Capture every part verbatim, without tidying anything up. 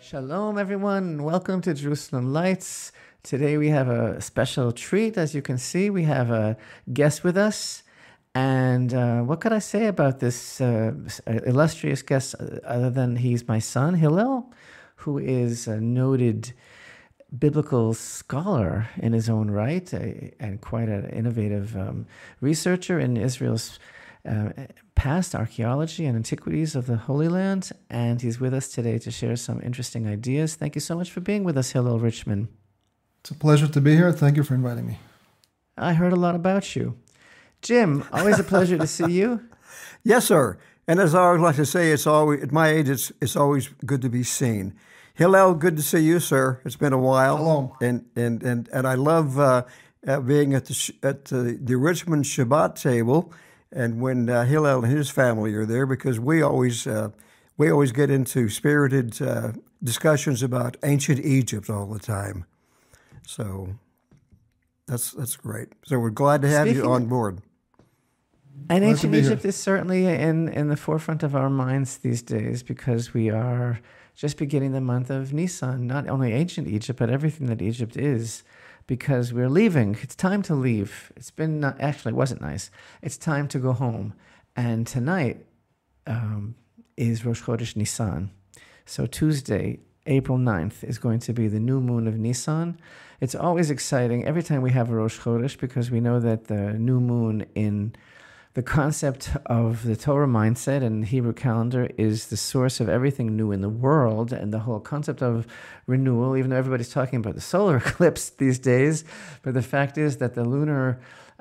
Shalom, everyone. Welcome to Jerusalem Lights. Today we have a special treat. As you can see, we have a guest with us. And uh, what could I say about this uh, illustrious guest other than he's my son, Hillel, who is a noted biblical scholar in his own right uh, and quite an innovative um, researcher in Israel's uh, past archaeology and antiquities of the Holy Land. And he's with us today to share some interesting ideas. Thank you so much for being with us, Hillel Richman. It's a pleasure to be here. Thank you for inviting me. I heard a lot about you. Jim, always a pleasure to see you. Yes, sir. And as I always like to say, it's always at my age, it's it's always good to be seen. Hillel, good to see you, sir. It's been a while. Hello. And and and and I love uh, uh, being at the at the, the Richmond Shabbat table, and when uh, Hillel and his family are there, because we always uh, we always get into spirited uh, discussions about ancient Egypt all the time. So that's that's great. So we're glad to have Speaking you on board. And Glad ancient to be Egypt here. is certainly in, in the forefront of our minds these days because we are just beginning the month of Nisan, not only ancient Egypt, but everything that Egypt is, because we're leaving. It's time to leave. It's been, not, actually, it wasn't nice. It's time to go home. And tonight um, is Rosh Chodesh Nisan. So Tuesday, April ninth, is going to be the new moon of Nisan. It's always exciting every time we have a Rosh Chodesh because we know that the new moon in the concept of the Torah mindset and Hebrew calendar is the source of everything new in the world, and the whole concept of renewal, even though everybody's talking about the solar eclipse these days, but the fact is that the lunar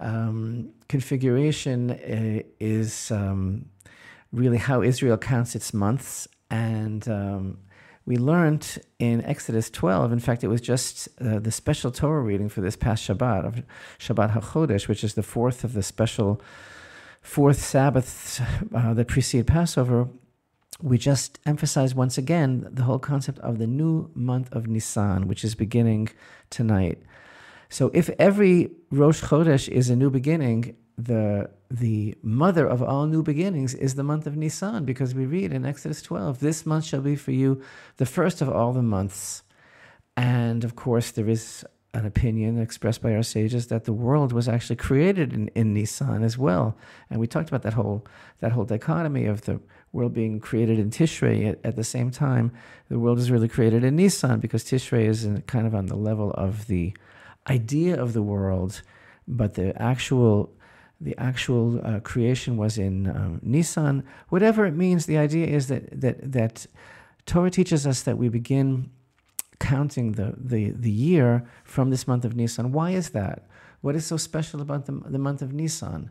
um, configuration uh, is um, really how Israel counts its months. And um, we learned in Exodus twelve, in fact, it was just uh, the special Torah reading for this past Shabbat, of Shabbat HaChodesh, which is the fourth of the special fourth Sabbaths uh, that precede Passover. We just emphasize once again the whole concept of the new month of Nisan, which is beginning tonight. So if every Rosh Chodesh is a new beginning, the the mother of all new beginnings is the month of Nisan, because we read in Exodus twelve, this month shall be for you the first of all the months. And of course, there is an opinion expressed by our sages that the world was actually created in, in Nisan as well. And we talked about that whole that whole dichotomy of the world being created in Tishrei. At, at the same time, the world is really created in Nisan, because Tishrei is in, kind of on the level of the idea of the world, but the actual the actual uh, creation was in um, Nisan. Whatever it means, the idea is that that that Torah teaches us that we begin counting the, the, the year from this month of Nisan. Why is that? What is so special about the, the month of Nisan?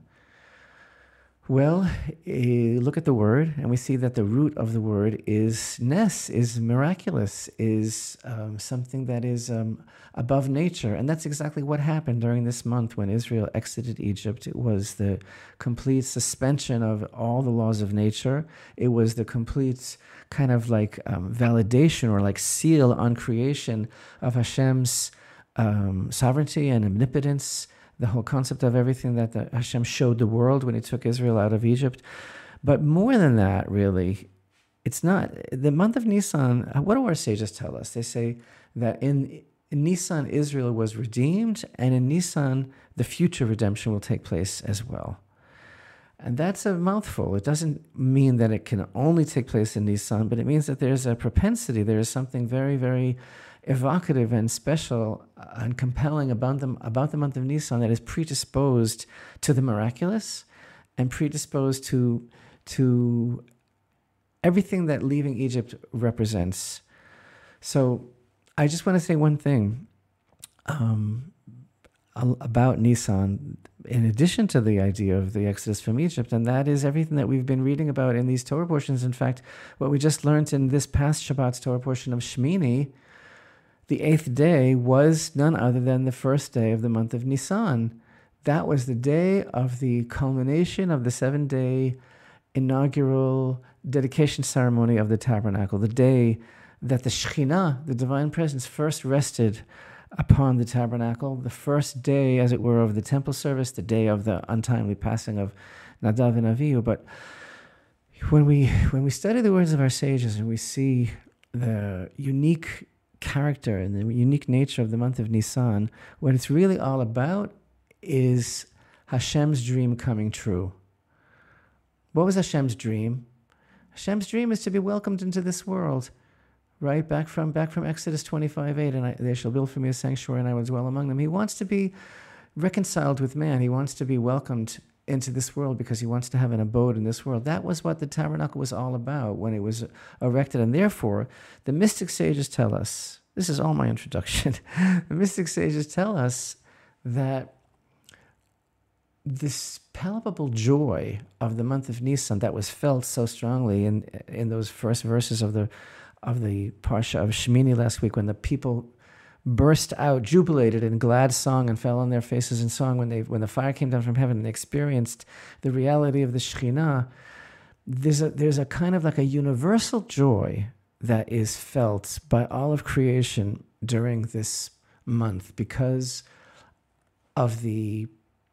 Well, eh, look at the word, and we see that the root of the word is nes, is miraculous, is um, something that is um, above nature. And that's exactly what happened during this month when Israel exited Egypt. It was the complete suspension of all the laws of nature. It was the complete kind of like um, validation or like seal on creation of Hashem's um, sovereignty and omnipotence, the whole concept of everything that the Hashem showed the world when he took Israel out of Egypt. But more than that, really, it's not. The month of Nisan, what do our sages tell us? They say that in, in Nisan, Israel was redeemed, and in Nisan, the future redemption will take place as well. And that's a mouthful. It doesn't mean that it can only take place in Nisan, but it means that there's a propensity, there is something very, very evocative and special and compelling about the, about the month of Nisan that is predisposed to the miraculous and predisposed to, to everything that leaving Egypt represents. So I just want to say one thing um, about Nisan, in addition to the idea of the Exodus from Egypt, and that is everything that we've been reading about in these Torah portions. In fact, what we just learned in this past Shabbat's Torah portion of Shmini, the eighth day was none other than the first day of the month of Nisan. That was the day of the culmination of the seven-day inaugural dedication ceremony of the tabernacle, the day that the Shekhinah, the divine presence, first rested upon the tabernacle, the first day, as it were, of the temple service, the day of the untimely passing of Nadav and Avihu. But when we when we study the words of our sages and we see the unique character and the unique nature of the month of Nisan, what it's really all about is Hashem's dream coming true. What was Hashem's dream? Hashem's dream is to be welcomed into this world, right? Back from back from Exodus twenty-five eight, and I, they shall build for me a sanctuary and I will dwell among them. He wants to be reconciled with man. He wants to be welcomed into this world because he wants to have an abode in this world. That was what the tabernacle was all about when it was erected. And therefore, the mystic sages tell us, this is all my introduction, the mystic sages tell us that this palpable joy of the month of Nisan that was felt so strongly in in those first verses of the of the Parsha of Shemini last week, when the people burst out, jubilated in glad song and fell on their faces in song when they when the fire came down from heaven and experienced the reality of the Shekhinah, there's a there's a kind of like a universal joy that is felt by all of creation during this month because of the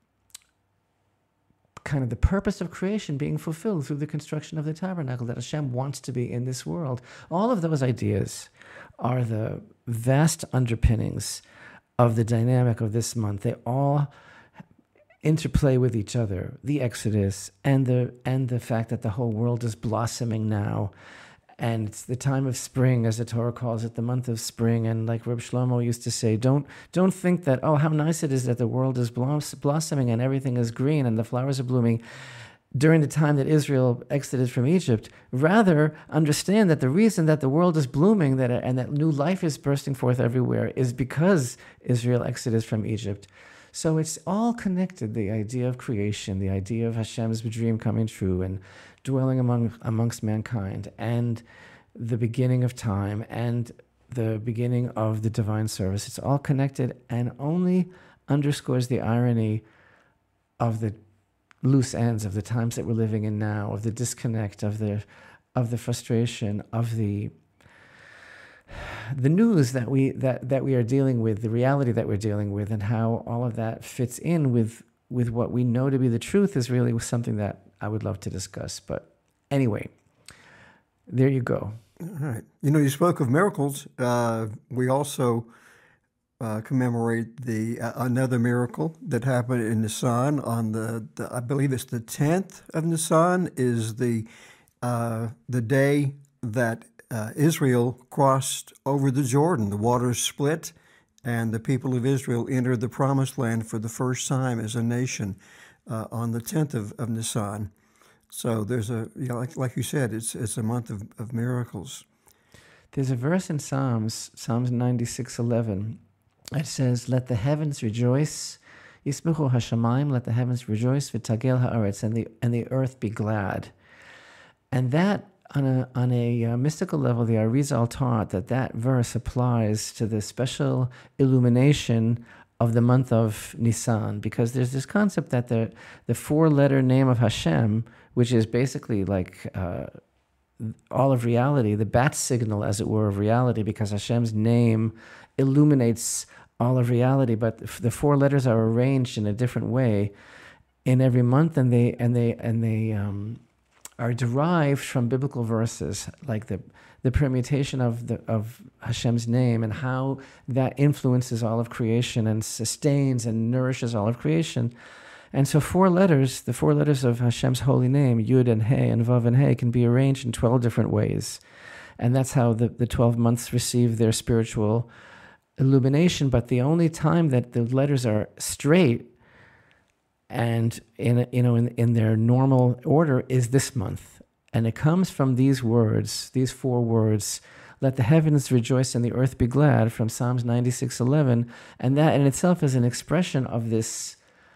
kind of the purpose of creation being fulfilled through the construction of the tabernacle, that Hashem wants to be in this world. All of those ideas are the vast underpinnings of the dynamic of this month. They all interplay with each other, the Exodus and the and the fact that the whole world is blossoming now. And it's the time of spring, as the Torah calls it, the month of spring. And like Reb Shlomo used to say, don't don't think that, oh, how nice it is that the world is bloss- blossoming and everything is green and the flowers are blooming during the time that Israel exited from Egypt. Rather, understand that the reason that the world is blooming that and that new life is bursting forth everywhere is because Israel exited from Egypt. So it's all connected, the idea of creation, the idea of Hashem's dream coming true and dwelling among amongst mankind, and the beginning of time and the beginning of the divine service. It's all connected and only underscores the irony of the loose ends of the times that we're living in now, of the disconnect, of the of the frustration, of the the news that we that, that we are dealing with, the reality that we're dealing with, and how all of that fits in with with what we know to be the truth is really something that I would love to discuss. But anyway, there you go. All right. You know, you spoke of miracles. Uh, we also uh, commemorate the uh, another miracle that happened in Nisan on the, the I believe it's the tenth of Nisan is the uh, the day that uh, Israel crossed over the Jordan. The waters split, and the people of Israel entered the Promised Land for the first time as a nation uh, on the tenth of, of Nisan. So there's a, you know, like, like you said, it's it's a month of, of miracles. There's a verse in Psalms, Psalms ninety-six eleven. It says, "Let the heavens rejoice, Yismechu hashamayim, let the heavens rejoice, v'tagel haaretz, and the and the earth be glad." And that, on a on a uh, mystical level, the Arizal taught that that verse applies to the special illumination of the month of Nisan, because there's this concept that the the four-letter name of Hashem, which is basically like uh, all of reality, the bat signal, as it were, of reality, because Hashem's name illuminates all of reality, but the four letters are arranged in a different way in every month, and they and they and they um, are derived from biblical verses, like the the permutation of the of Hashem's name and how that influences all of creation and sustains and nourishes all of creation. And so four letters, the four letters of Hashem's holy name, Yud and He and Vav and He, can be arranged in twelve different ways. And that's how the, the twelve months receive their spiritual illumination. But the only time that the letters are straight and in you know in, in their normal order is this month. And it comes from these words, these four words, "Let the heavens rejoice and the earth be glad," from Psalms ninety-six eleven. And that in itself is an expression of this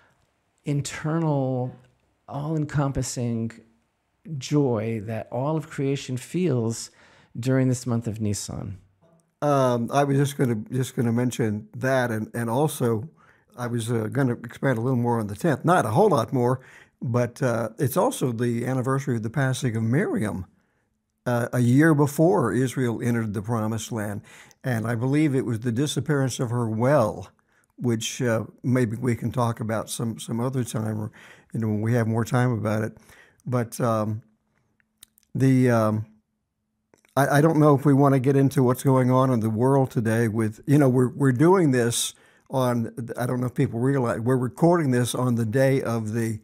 internal, all-encompassing joy that all of creation feels during this month of Nisan. Um, I was just going to just going to mention that, and and also I was uh, going to expand a little more on the tenth. Not a whole lot more, but uh, it's also the anniversary of the passing of Miriam, uh, a year before Israel entered the Promised Land, and I believe it was the disappearance of her well, which uh, maybe we can talk about some some other time, or you know when we have more time about it. But um, the um, I, I don't know if we want to get into what's going on in the world today with, you know, we're, we're doing this on, I don't know if people realize, we're recording this on the day of the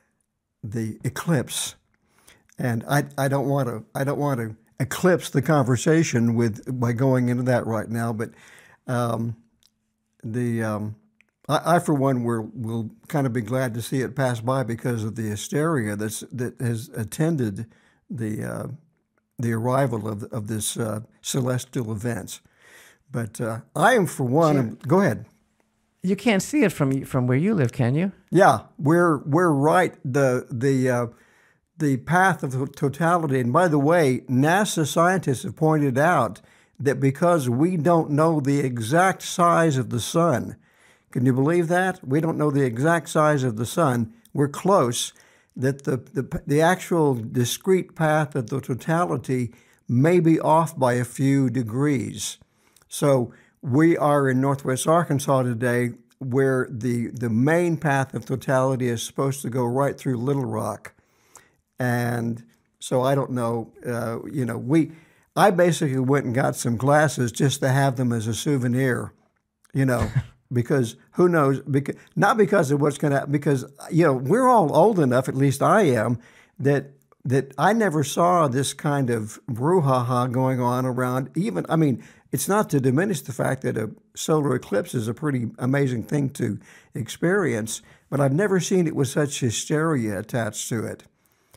the eclipse. And I, I don't want to I don't want to eclipse the conversation with by going into that right now, but um, the um, I, I for one will will kind of be glad to see it pass by because of the hysteria that's that has attended the uh, the arrival of of this uh, celestial event. But uh, I am for one. Sure. Go ahead. You can't see it from from where you live, can you? Yeah, we're we're right. The the uh, the path of totality. And by the way, NASA scientists have pointed out that because we don't know the exact size of the sun, can you believe that? We don't know the exact size of the sun. We're close. That the the, the actual discrete path of the totality may be off by a few degrees. So we are in Northwest Arkansas today, where the the main path of totality is supposed to go right through Little Rock, and so I don't know. Uh, you know, we I basically went and got some glasses just to have them as a souvenir. You know, because who knows? Because not because of what's going to because you know we're all old enough, at least I am, that that I never saw this kind of brouhaha going on around. Even I mean. It's not to diminish the fact that a solar eclipse is a pretty amazing thing to experience, but I've never seen it with such hysteria attached to it.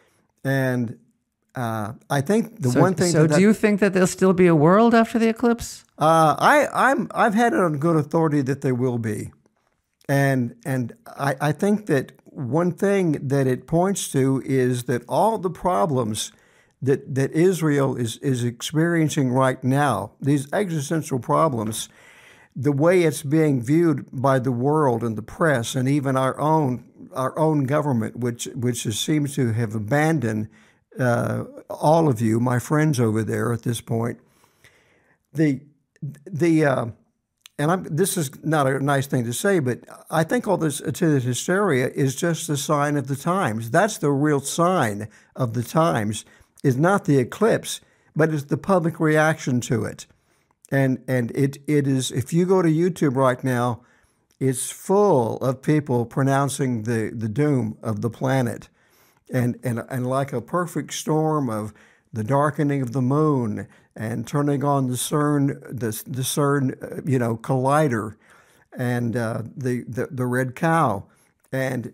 And uh, I think the so, one thing. So, that do you think that there'll still be a world after the eclipse? Uh, I, I'm. I've had it on good authority that there will be, and and I, I think that one thing that it points to is that all the problems that that Israel is, is experiencing right now, these existential problems, the way it's being viewed by the world and the press and even our own our own government, which which seems to have abandoned uh, all of you, my friends over there at this point. The the uh, and I'm, this is not a nice thing to say, but I think all this to this hysteria is just a sign of the times. That's the real sign of the times. Is not the eclipse, but it's the public reaction to it. And and it it is, if you go to YouTube right now, it's full of people pronouncing the, the doom of the planet. And, and and like a perfect storm of the darkening of the moon and turning on the CERN, the, the CERN, you know, collider and uh, the, the, the red cow. And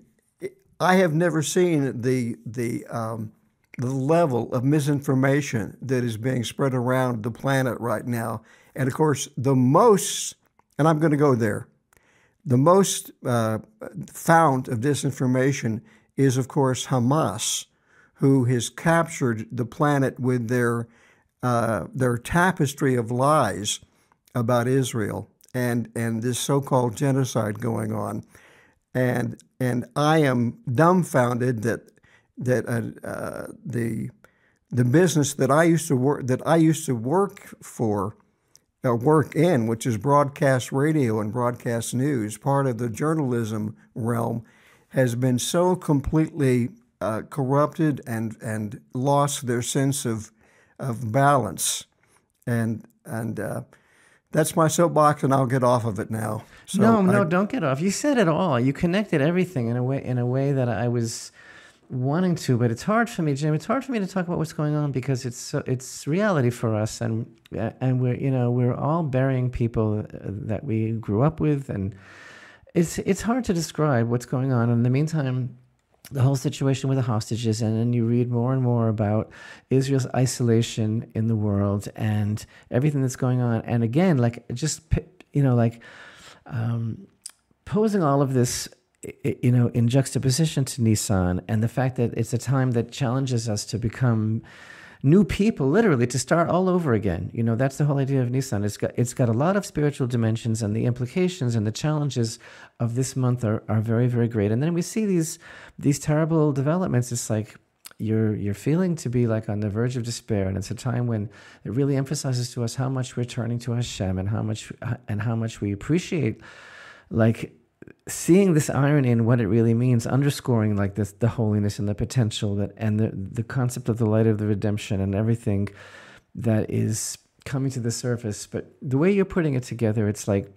I have never seen the, the, um, the level of misinformation that is being spread around the planet right now. And of course, the most, and I'm going to go there, the most uh, fount of disinformation is, of course, Hamas, who has captured the planet with their uh, their tapestry of lies about Israel and, and this so-called genocide going on. And and I am dumbfounded that that uh, uh, the the business that I used to work that I used to work for, uh, work in, which is broadcast radio and broadcast news, part of the journalism realm, has been so completely uh, corrupted and and lost their sense of of balance, and and uh, that's my soapbox, and I'll get off of it now. So no, no, I, don't get off. You said it all. You connected everything in a way in a way that I was wanting to, but it's hard for me, Jim. It's hard for me to talk about what's going on because it's so, it's reality for us, and and we're you know we're all burying people that we grew up with, and it's it's hard to describe what's going on. In the meantime, the whole situation with the hostages, and then you read more and more about Israel's isolation in the world and everything that's going on. And again, like just you know, like um, posing all of this, you know, in juxtaposition to Nissan and the fact that it's a time that challenges us to become new people, literally, to start all over again. You know, that's the whole idea of Nissan. It's got it's got a lot of spiritual dimensions, and the implications and the challenges of this month are, are very, very great. And then we see these these terrible developments. It's like you're you're feeling to be like on the verge of despair, and it's a time when it really emphasizes to us how much we're turning to Hashem and how much and how much we appreciate, like, seeing this irony in what it really means, underscoring like this, the holiness and the potential that, and the, the concept of the light of the redemption and everything that is coming to the surface. But the way you're putting it together, it's like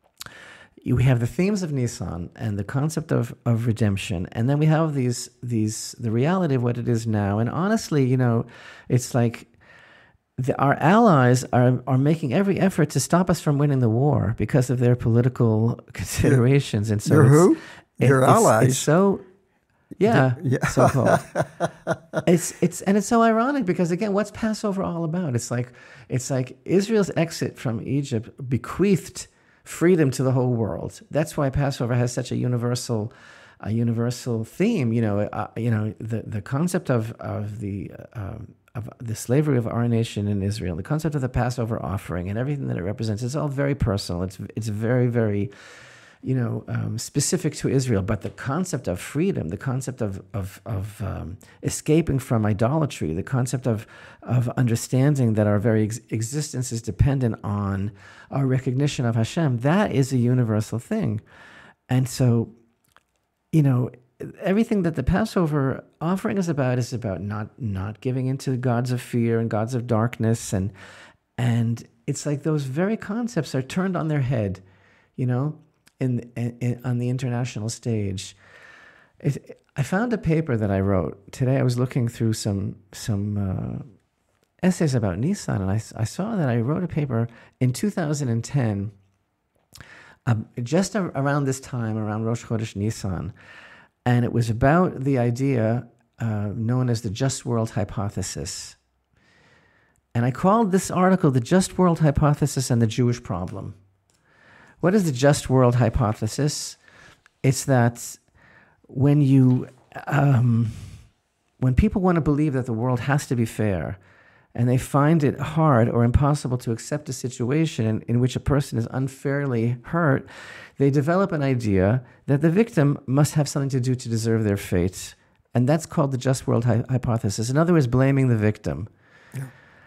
we have the themes of Nisan and the concept of, of redemption, and then we have these these the reality of what it is now. And honestly, you know, it's like the, our allies are are making every effort to stop us from winning the war because of their political considerations. And so Your it's, who? it- Your it's- allies? It's so yeah, Yeah. so called. It's it's and it's so ironic because again, what's Passover all about? It's like it's like Israel's exit from Egypt bequeathed freedom to the whole world. That's why Passover has such a universal, a universal theme. You know, uh, you know the the concept of of the uh, um, of the slavery of our nation in Israel, the concept of the Passover offering, and everything that it represents. It's all very personal. It's it's very very, you know, um, specific to Israel. But the concept of freedom, the concept of of of um, escaping from idolatry, the concept of of understanding that our very ex- existence is dependent on our recognition of Hashem, that is a universal thing. And so, you know, everything that the Passover offering is about is about not not giving into the gods of fear and gods of darkness, and and it's like those very concepts are turned on their head, you know, in, in on the international stage. It, I found a paper that I wrote today. I was looking through some some uh, essays about Nisan, and I, I saw that I wrote a paper in two thousand ten, um, just a, around this time, around Rosh Chodesh Nisan, and it was about the idea uh, known as the Just World Hypothesis. And I called this article The Just World Hypothesis and the Jewish Problem. What is the Just World Hypothesis? It's that when you, um, when people want to believe that the world has to be fair, and they find it hard or impossible to accept a situation in, in which a person is unfairly hurt, they develop an idea that the victim must have something to do to deserve their fate. And that's called the Just World hy- Hypothesis. In other words, blaming the victim. Yeah.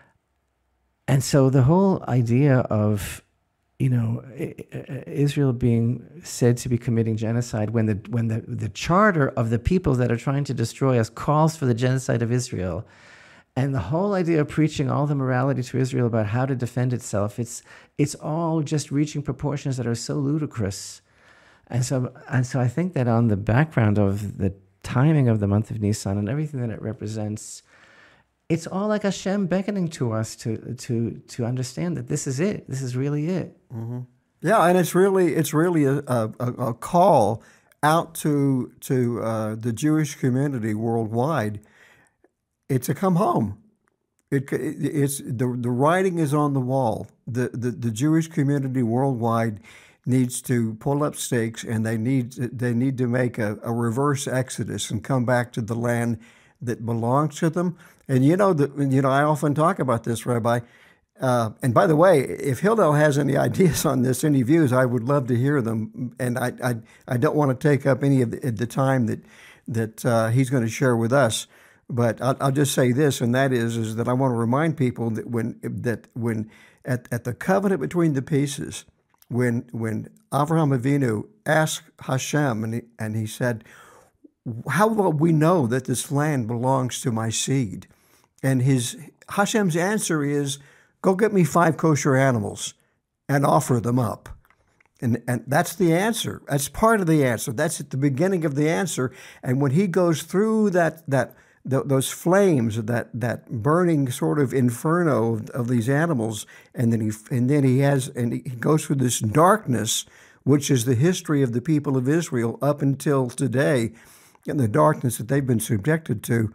And so the whole idea of, you know, Israel being said to be committing genocide when the when the, the charter of the peoples that are trying to destroy us calls for the genocide of Israel, and the whole idea of preaching all the morality to Israel about how to defend itself, it's it's all just reaching proportions that are so ludicrous. And so and so I think that on the background of the timing of the month of Nisan and everything that it represents, it's all like Hashem beckoning to us to to to understand that this is it. This is really it. Mm-hmm. Yeah, and it's really it's really a, a, a call out to to uh, the Jewish community worldwide. It's a come home. It, it it's the the writing is on the wall. The, the the Jewish community worldwide needs to pull up stakes, and they need they need to make a, a reverse exodus and come back to the land that belongs to them. And you know that you know I often talk about this, Rabbi. Uh, and by the way, if Hillel has any ideas on this, any views, I would love to hear them. And I I, I don't want to take up any of the, the time that that uh, he's going to share with us. But I'll, I'll just say this, and that is is that I want to remind people that when that when at, at the covenant between the pieces, when when Avraham Avinu asked Hashem, and he, and he said, "How will we know that this land belongs to my seed?" And his Hashem's answer is, "Go get me five kosher animals and offer them up." And and that's the answer. That's part of the answer. That's at the beginning of the answer. And when he goes through that that th- those flames, that that burning sort of inferno of, of these animals, and then he and then he has and he goes through this darkness, which is the history of the people of Israel up until today, and the darkness that they've been subjected to.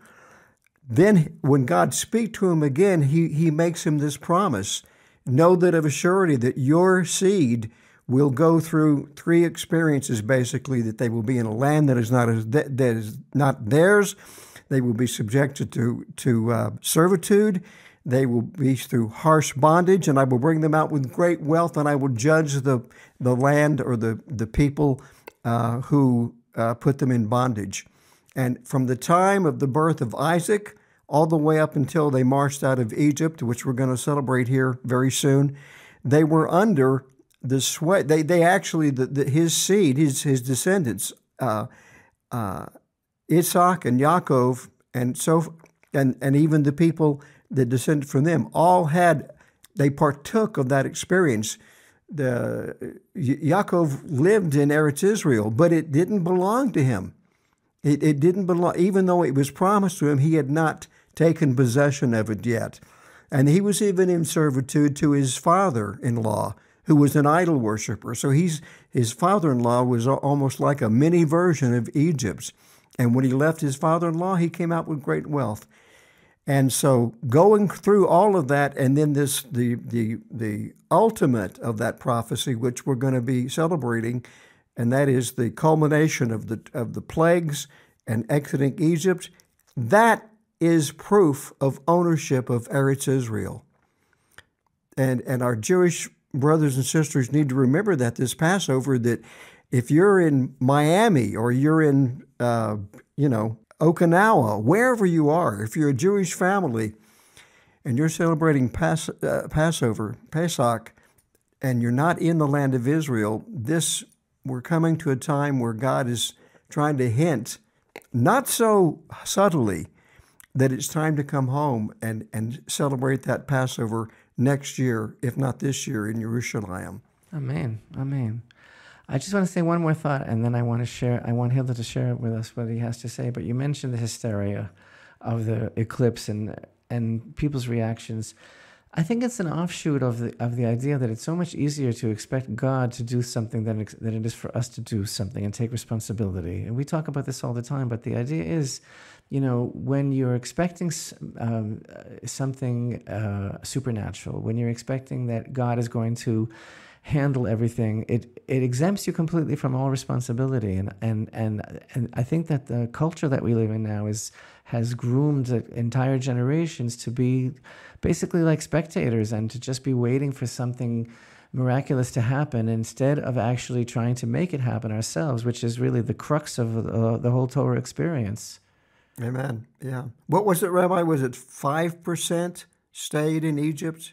Then when God speaks to him again, he, he makes him this promise. Know that of a surety that your seed will go through three experiences, basically, that they will be in a land that is not as, that is not theirs. They will be subjected to, to uh, servitude. They will be through harsh bondage, and I will bring them out with great wealth, and I will judge the, the land or the, the people uh, who uh, put them in bondage. And from the time of the birth of Isaac all the way up until they marched out of Egypt, which we're going to celebrate here very soon, they were under the sway. They they actually, the, the, his seed, his his descendants, uh, uh, Isaac and Yaakov, and so and and even the people that descended from them, all had, they partook of that experience. The Yaakov lived in Eretz Israel, but it didn't belong to him. It, it didn't belong, even though it was promised to him, he had not taken possession of it yet. And he was even in servitude to his father-in-law, who was an idol worshiper. So he's his father-in-law was almost like a mini version of Egypt's. And when he left his father-in-law, he came out with great wealth. And so going through all of that, and then this the the the ultimate of that prophecy, which we're going to be celebrating, and that is the culmination of the of the plagues and exiting Egypt. That is proof of ownership of Eretz Israel. And and our Jewish brothers and sisters need to remember that this Passover, that if you're in Miami or you're in, uh, you know, Okinawa, wherever you are, if you're a Jewish family and you're celebrating Pas- uh, Passover, Pesach, and you're not in the land of Israel, this, we're coming to a time where God is trying to hint, not so subtly, that it's time to come home and, and celebrate that Passover next year, if not this year, in Jerusalem. Amen. Amen. I just want to say one more thought, and then I want to share. I want Hilda to share with us what he has to say. But you mentioned the hysteria of the eclipse and and people's reactions. I think it's an offshoot of the of the idea that it's so much easier to expect God to do something than than it is for us to do something and take responsibility. And we talk about this all the time. But the idea is, you know, when you're expecting um, something uh, supernatural, when you're expecting that God is going to handle everything, it it exempts you completely from all responsibility. And and and and I think that the culture that we live in now is has groomed entire generations to be basically like spectators and to just be waiting for something miraculous to happen instead of actually trying to make it happen ourselves, which is really the crux of uh, the whole Torah experience. Amen. Yeah. What was it, Rabbi? Was it five percent stayed in Egypt?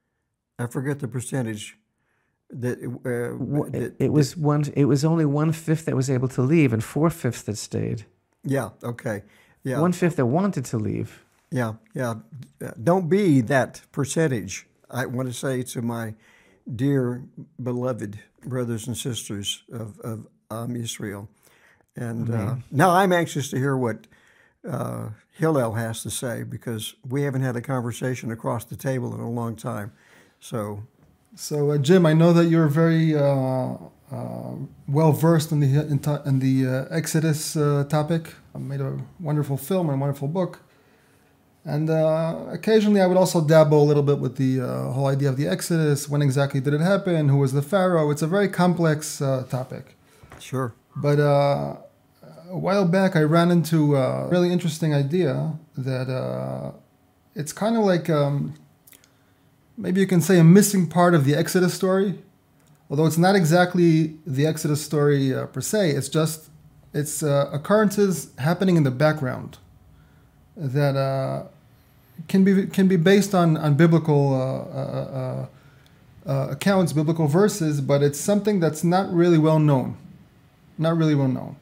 I forget the percentage. That, uh, that, it, it was one. It was only one fifth that was able to leave, and four fifths that stayed. Yeah. Okay. Yeah. One fifth that wanted to leave. Yeah. Yeah. Don't be that percentage. I want to say to my dear beloved brothers and sisters of of um, Israel, and uh, now I'm anxious to hear what uh, Hillel has to say, because we haven't had a conversation across the table in a long time. So. So, uh, Jim, I know that you're very uh, uh, well versed in the in, ta- in the uh, Exodus uh, topic. I made a wonderful film and a wonderful book, and uh, occasionally I would also dabble a little bit with the uh, whole idea of the Exodus. When exactly did it happen? Who was the Pharaoh? It's a very complex uh, topic. Sure. But uh, a while back, I ran into a really interesting idea that uh, it's kind of like. Um, Maybe you can say a missing part of the Exodus story, although it's not exactly the Exodus story uh, per se. It's just it's uh, occurrences happening in the background that uh, can be can be based on on biblical uh, uh, uh, accounts, biblical verses, but it's something that's not really well known, not really well known.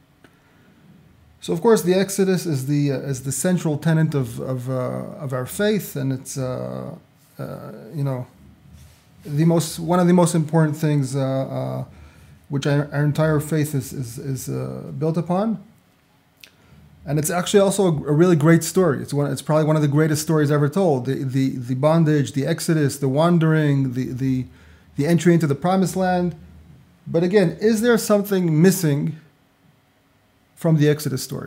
So of course, the Exodus is the uh, is the central tenet of of uh, of our faith, and it's. Uh, Uh, you know, the most one of the most important things uh, uh, which our, our entire faith is is, is uh, built upon, and it's actually also a, a really great story. It's one. It's probably one of the greatest stories ever told. The the the bondage, the Exodus, the wandering, the the the entry into the Promised Land. But again, is there something missing from the Exodus story?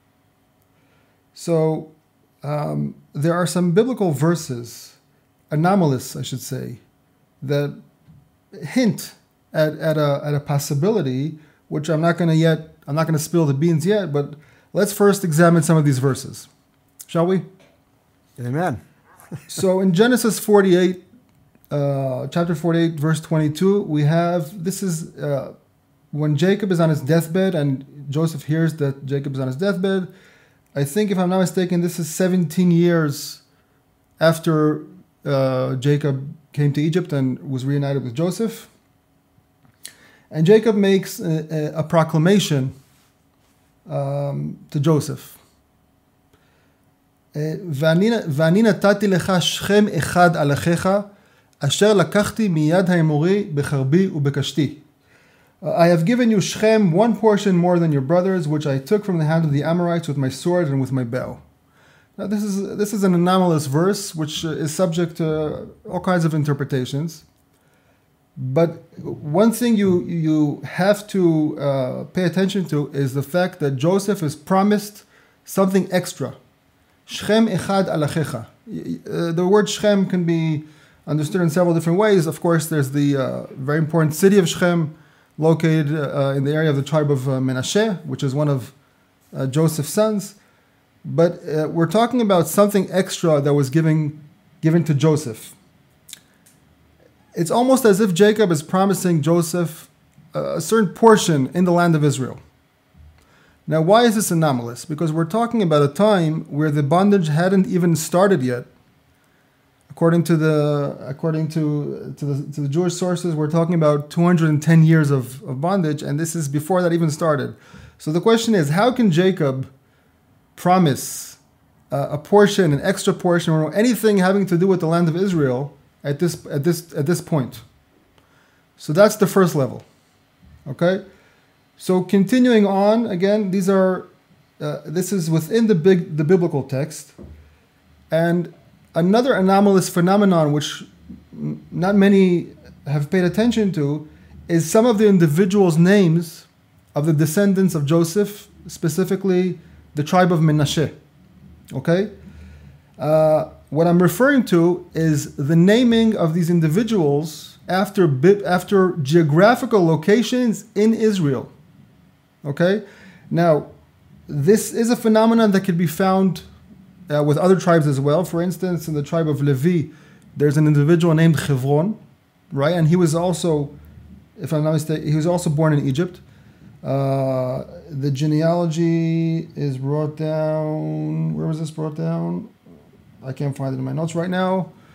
So um, there are some biblical verses. Anomalous, I should say, that hint at, at a at a possibility, which I'm not going to yet. I'm not going to spill the beans yet. But let's first examine some of these verses, shall we? Amen. So in Genesis forty-eight, uh, chapter forty-eight, verse twenty-two, we have this is uh, when Jacob is on his deathbed, and Joseph hears that Jacob is on his deathbed. I think, if I'm not mistaken, this is seventeen years after. Uh, Jacob came to Egypt and was reunited with Joseph. And Jacob makes a, a proclamation um, to Joseph. ואני, ואני נתתי לך שכם אחד על אחיך, אשר לקחתי מיד האמורי בחרבי ובקשתי. I have given you Shechem, one portion more than your brothers, which I took from the hand of the Amorites with my sword and with my bow. Now this is this is an anomalous verse, which is subject to all kinds of interpretations. But one thing you you have to uh, pay attention to is the fact that Joseph is promised something extra. Shechem echad al achecha. The word Shechem can be understood in several different ways. Of course, there's the uh, very important city of Shechem, located uh, in the area of the tribe of uh, Menashe, which is one of uh, Joseph's sons. But uh, we're talking about something extra that was giving, given to Joseph. It's almost as if Jacob is promising Joseph a certain portion in the land of Israel. Now, why is this anomalous? Because we're talking about a time where the bondage hadn't even started yet. According to the according to to the, to the Jewish sources, we're talking about two hundred ten years of, of bondage, and this is before that even started. So the question is, how can Jacob promise uh, a portion, an extra portion, or anything having to do with the land of Israel at this at this at this point? So that's the first level. Okay. So continuing on, again, these are uh, this is within the big the biblical text, and another anomalous phenomenon which not many have paid attention to is some of the individuals' names of the descendants of Joseph, specifically the tribe of Menashe. Okay? Uh, what I'm referring to is the naming of these individuals after, after geographical locations in Israel. Okay? Now, this is a phenomenon that can be found Uh, with other tribes as well. For instance, in the tribe of Levi, there's an individual named Chevron, right? And he was also, if I'm not mistaken, he was also born in Egypt. Uh, the genealogy is brought down. Where was this brought down? I can't find it in my notes right now.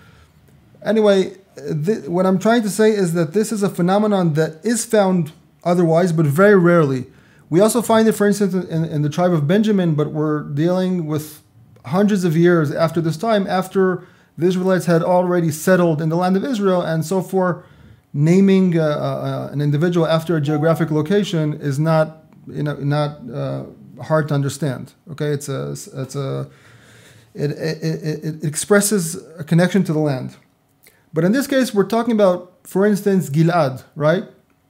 Anyway, th- what I'm trying to say is that this is a phenomenon that is found otherwise, but very rarely. We also find it, for instance, in, in the tribe of Benjamin, but we're dealing with hundreds of years after this time, after the Israelites had already settled in the land of Israel, and so for naming uh, uh, an individual after a geographic location is not, you know, not uh, hard to understand. Okay, it's a, it's a, it, it, it, it expresses a connection to the land. But in this case, we're talking about, for instance, Gilad, right?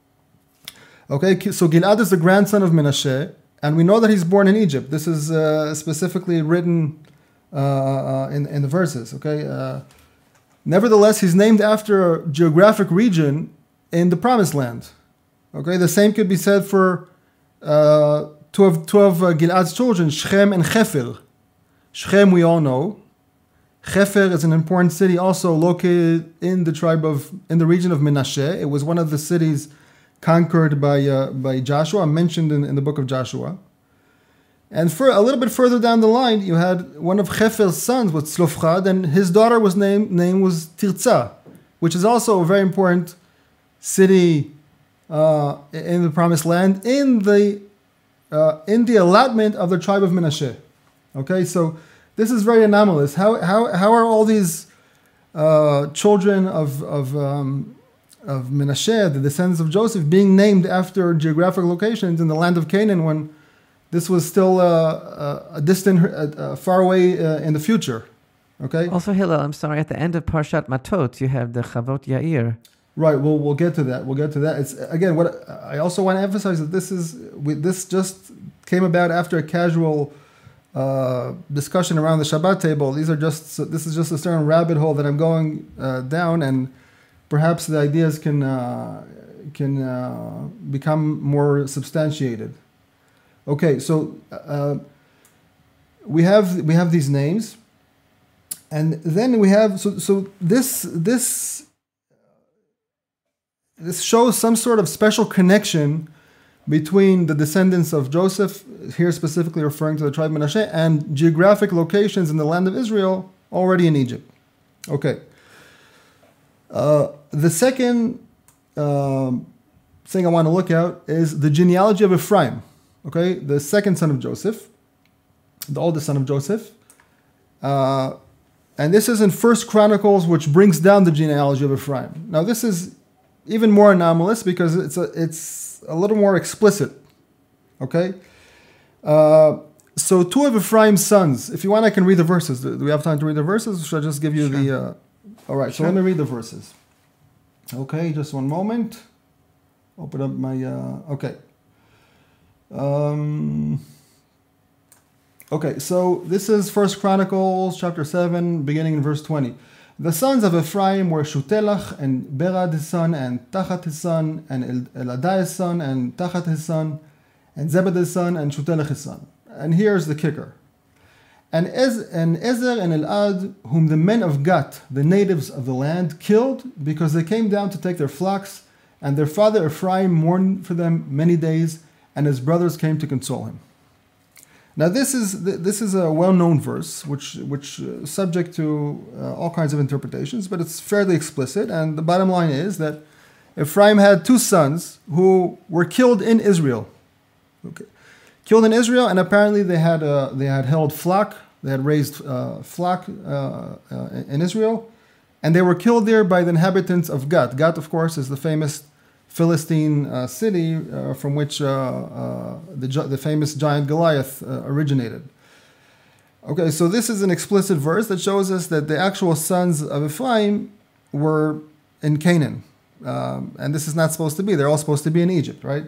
Okay, so Gilad is the grandson of Menashe, and we know that he's born in Egypt. This is uh, specifically written uh, uh, in, in the verses, okay? Uh, nevertheless, he's named after a geographic region in the Promised Land, okay? The same could be said for uh, two of, two of uh, Gilad's children, Shechem and Hefer. Shechem, we all know. Hefer is an important city also located in the tribe of, in the region of Menashe. It was one of the cities conquered by uh, by Joshua, mentioned in, in the book of Joshua. And for a little bit further down the line, you had one of Hefer's sons was Tzlofchad, and his daughter was named name was Tirza, which is also a very important city uh, in the Promised Land in the uh, in the allotment of the tribe of Menashe. Okay, so this is very anomalous. How how how are all these uh, children of of um, of Menashe, the descendants of Joseph, being named after geographic locations in the land of Canaan when this was still uh, a distant, uh, far away uh, in the future? Okay. Also, Hillel, I'm sorry. At the end of Parshat Matot, you have the Chavot Yair. Right. Well, we'll get to that. We'll get to that. It's again. What I also want to emphasize that this is we, this just came about after a casual uh, discussion around the Shabbat table. These are just. This is just a certain rabbit hole that I'm going uh, down, and perhaps the ideas can uh, can uh, become more substantiated. Okay, so uh, we have we have these names, and then we have so so this this this shows some sort of special connection between the descendants of Joseph, here specifically referring to the tribe of Menashe, and geographic locations in the land of Israel already in Egypt. Okay. Uh, the second um, thing I want to look at is the genealogy of Ephraim. Okay, the second son of Joseph, the oldest son of Joseph. Uh, and this is in First Chronicles, which brings down the genealogy of Ephraim. Now, this is even more anomalous because it's a, it's a little more explicit. Okay? Uh, so two of Ephraim's sons, if you want, I can read the verses. Do we have time to read the verses? Or should I just give you Sure. the... Uh, all right, Sure. so let me read the verses. Okay, just one moment. Open up my... Uh, okay. Um, okay, so this is First Chronicles chapter seven, beginning in verse twenty. The sons of Ephraim were Shutelach, and Berad his son, and Tachat his son, and Eladai his son, and Tachat his son, and Zebed his son, and Shutelach his son. And here's the kicker. And, Ez- and Ezer and Elad, whom the men of Gat, the natives of the land, killed because they came down to take their flocks, and their father Ephraim mourned for them many days, and his brothers came to console him. Now this is this is a well-known verse, which which uh, subject to uh, all kinds of interpretations, but it's fairly explicit. And the bottom line is that Ephraim had two sons who were killed in Israel. Okay, killed in Israel, and apparently they had uh, they had held flock, they had raised uh, flock uh, uh, in Israel, and they were killed there by the inhabitants of Gat. Gat, of course, is the famous Philistine uh, city uh, from which uh, uh, the, the famous giant Goliath uh, originated. Okay, so this is an explicit verse that shows us that the actual sons of Ephraim were in Canaan. Um, and this is not supposed to be. They're all supposed to be in Egypt, right?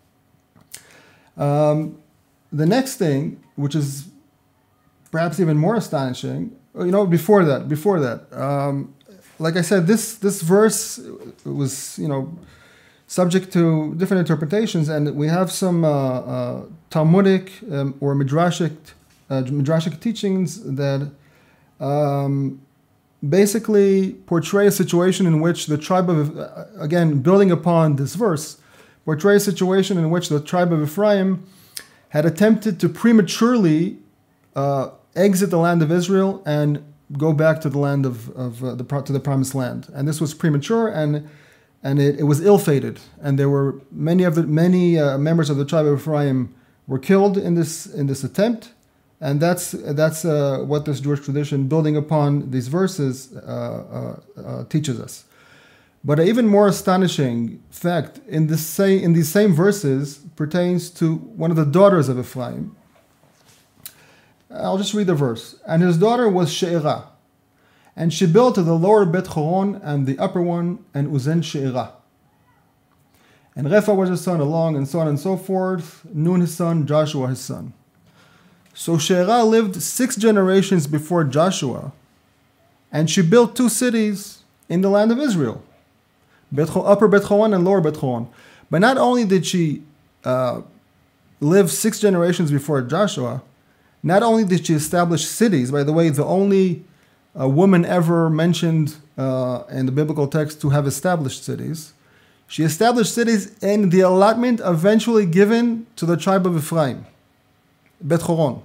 Um, the next thing, which is perhaps even more astonishing, you know, before that, before that, um, like I said, this this verse was, you know, subject to different interpretations, and we have some uh, uh, Talmudic um, or Midrashic, uh, Midrashic teachings that um, basically portray a situation in which the tribe of, uh, again, building upon this verse, portray a situation in which the tribe of Ephraim had attempted to prematurely uh, exit the land of Israel and go back to the land of, of uh, the to the promised land, and this was premature, and and it, it was ill-fated, and there were many of the many uh, members of the tribe of Ephraim were killed in this in this attempt, and that's that's uh, what this Jewish tradition, building upon these verses, uh, uh, uh, teaches us. But an even more astonishing fact in this say in these same verses pertains to one of the daughters of Ephraim. I'll just read the verse. And his daughter was She'erah, and she built the lower Bet Choron and the upper one, and Uzen She'erah. And Repha was his son along, and so on and so forth. Nun his son, Joshua his son. So She'erah lived six generations before Joshua, and she built two cities in the land of Israel, Bet Cho- upper Bet Choron and lower Bet Choron. But not only did she uh, live six generations before Joshua, not only did she establish cities, by the way, the only uh, woman ever mentioned uh, in the biblical text to have established cities, she established cities in the allotment eventually given to the tribe of Ephraim, Bet Choron.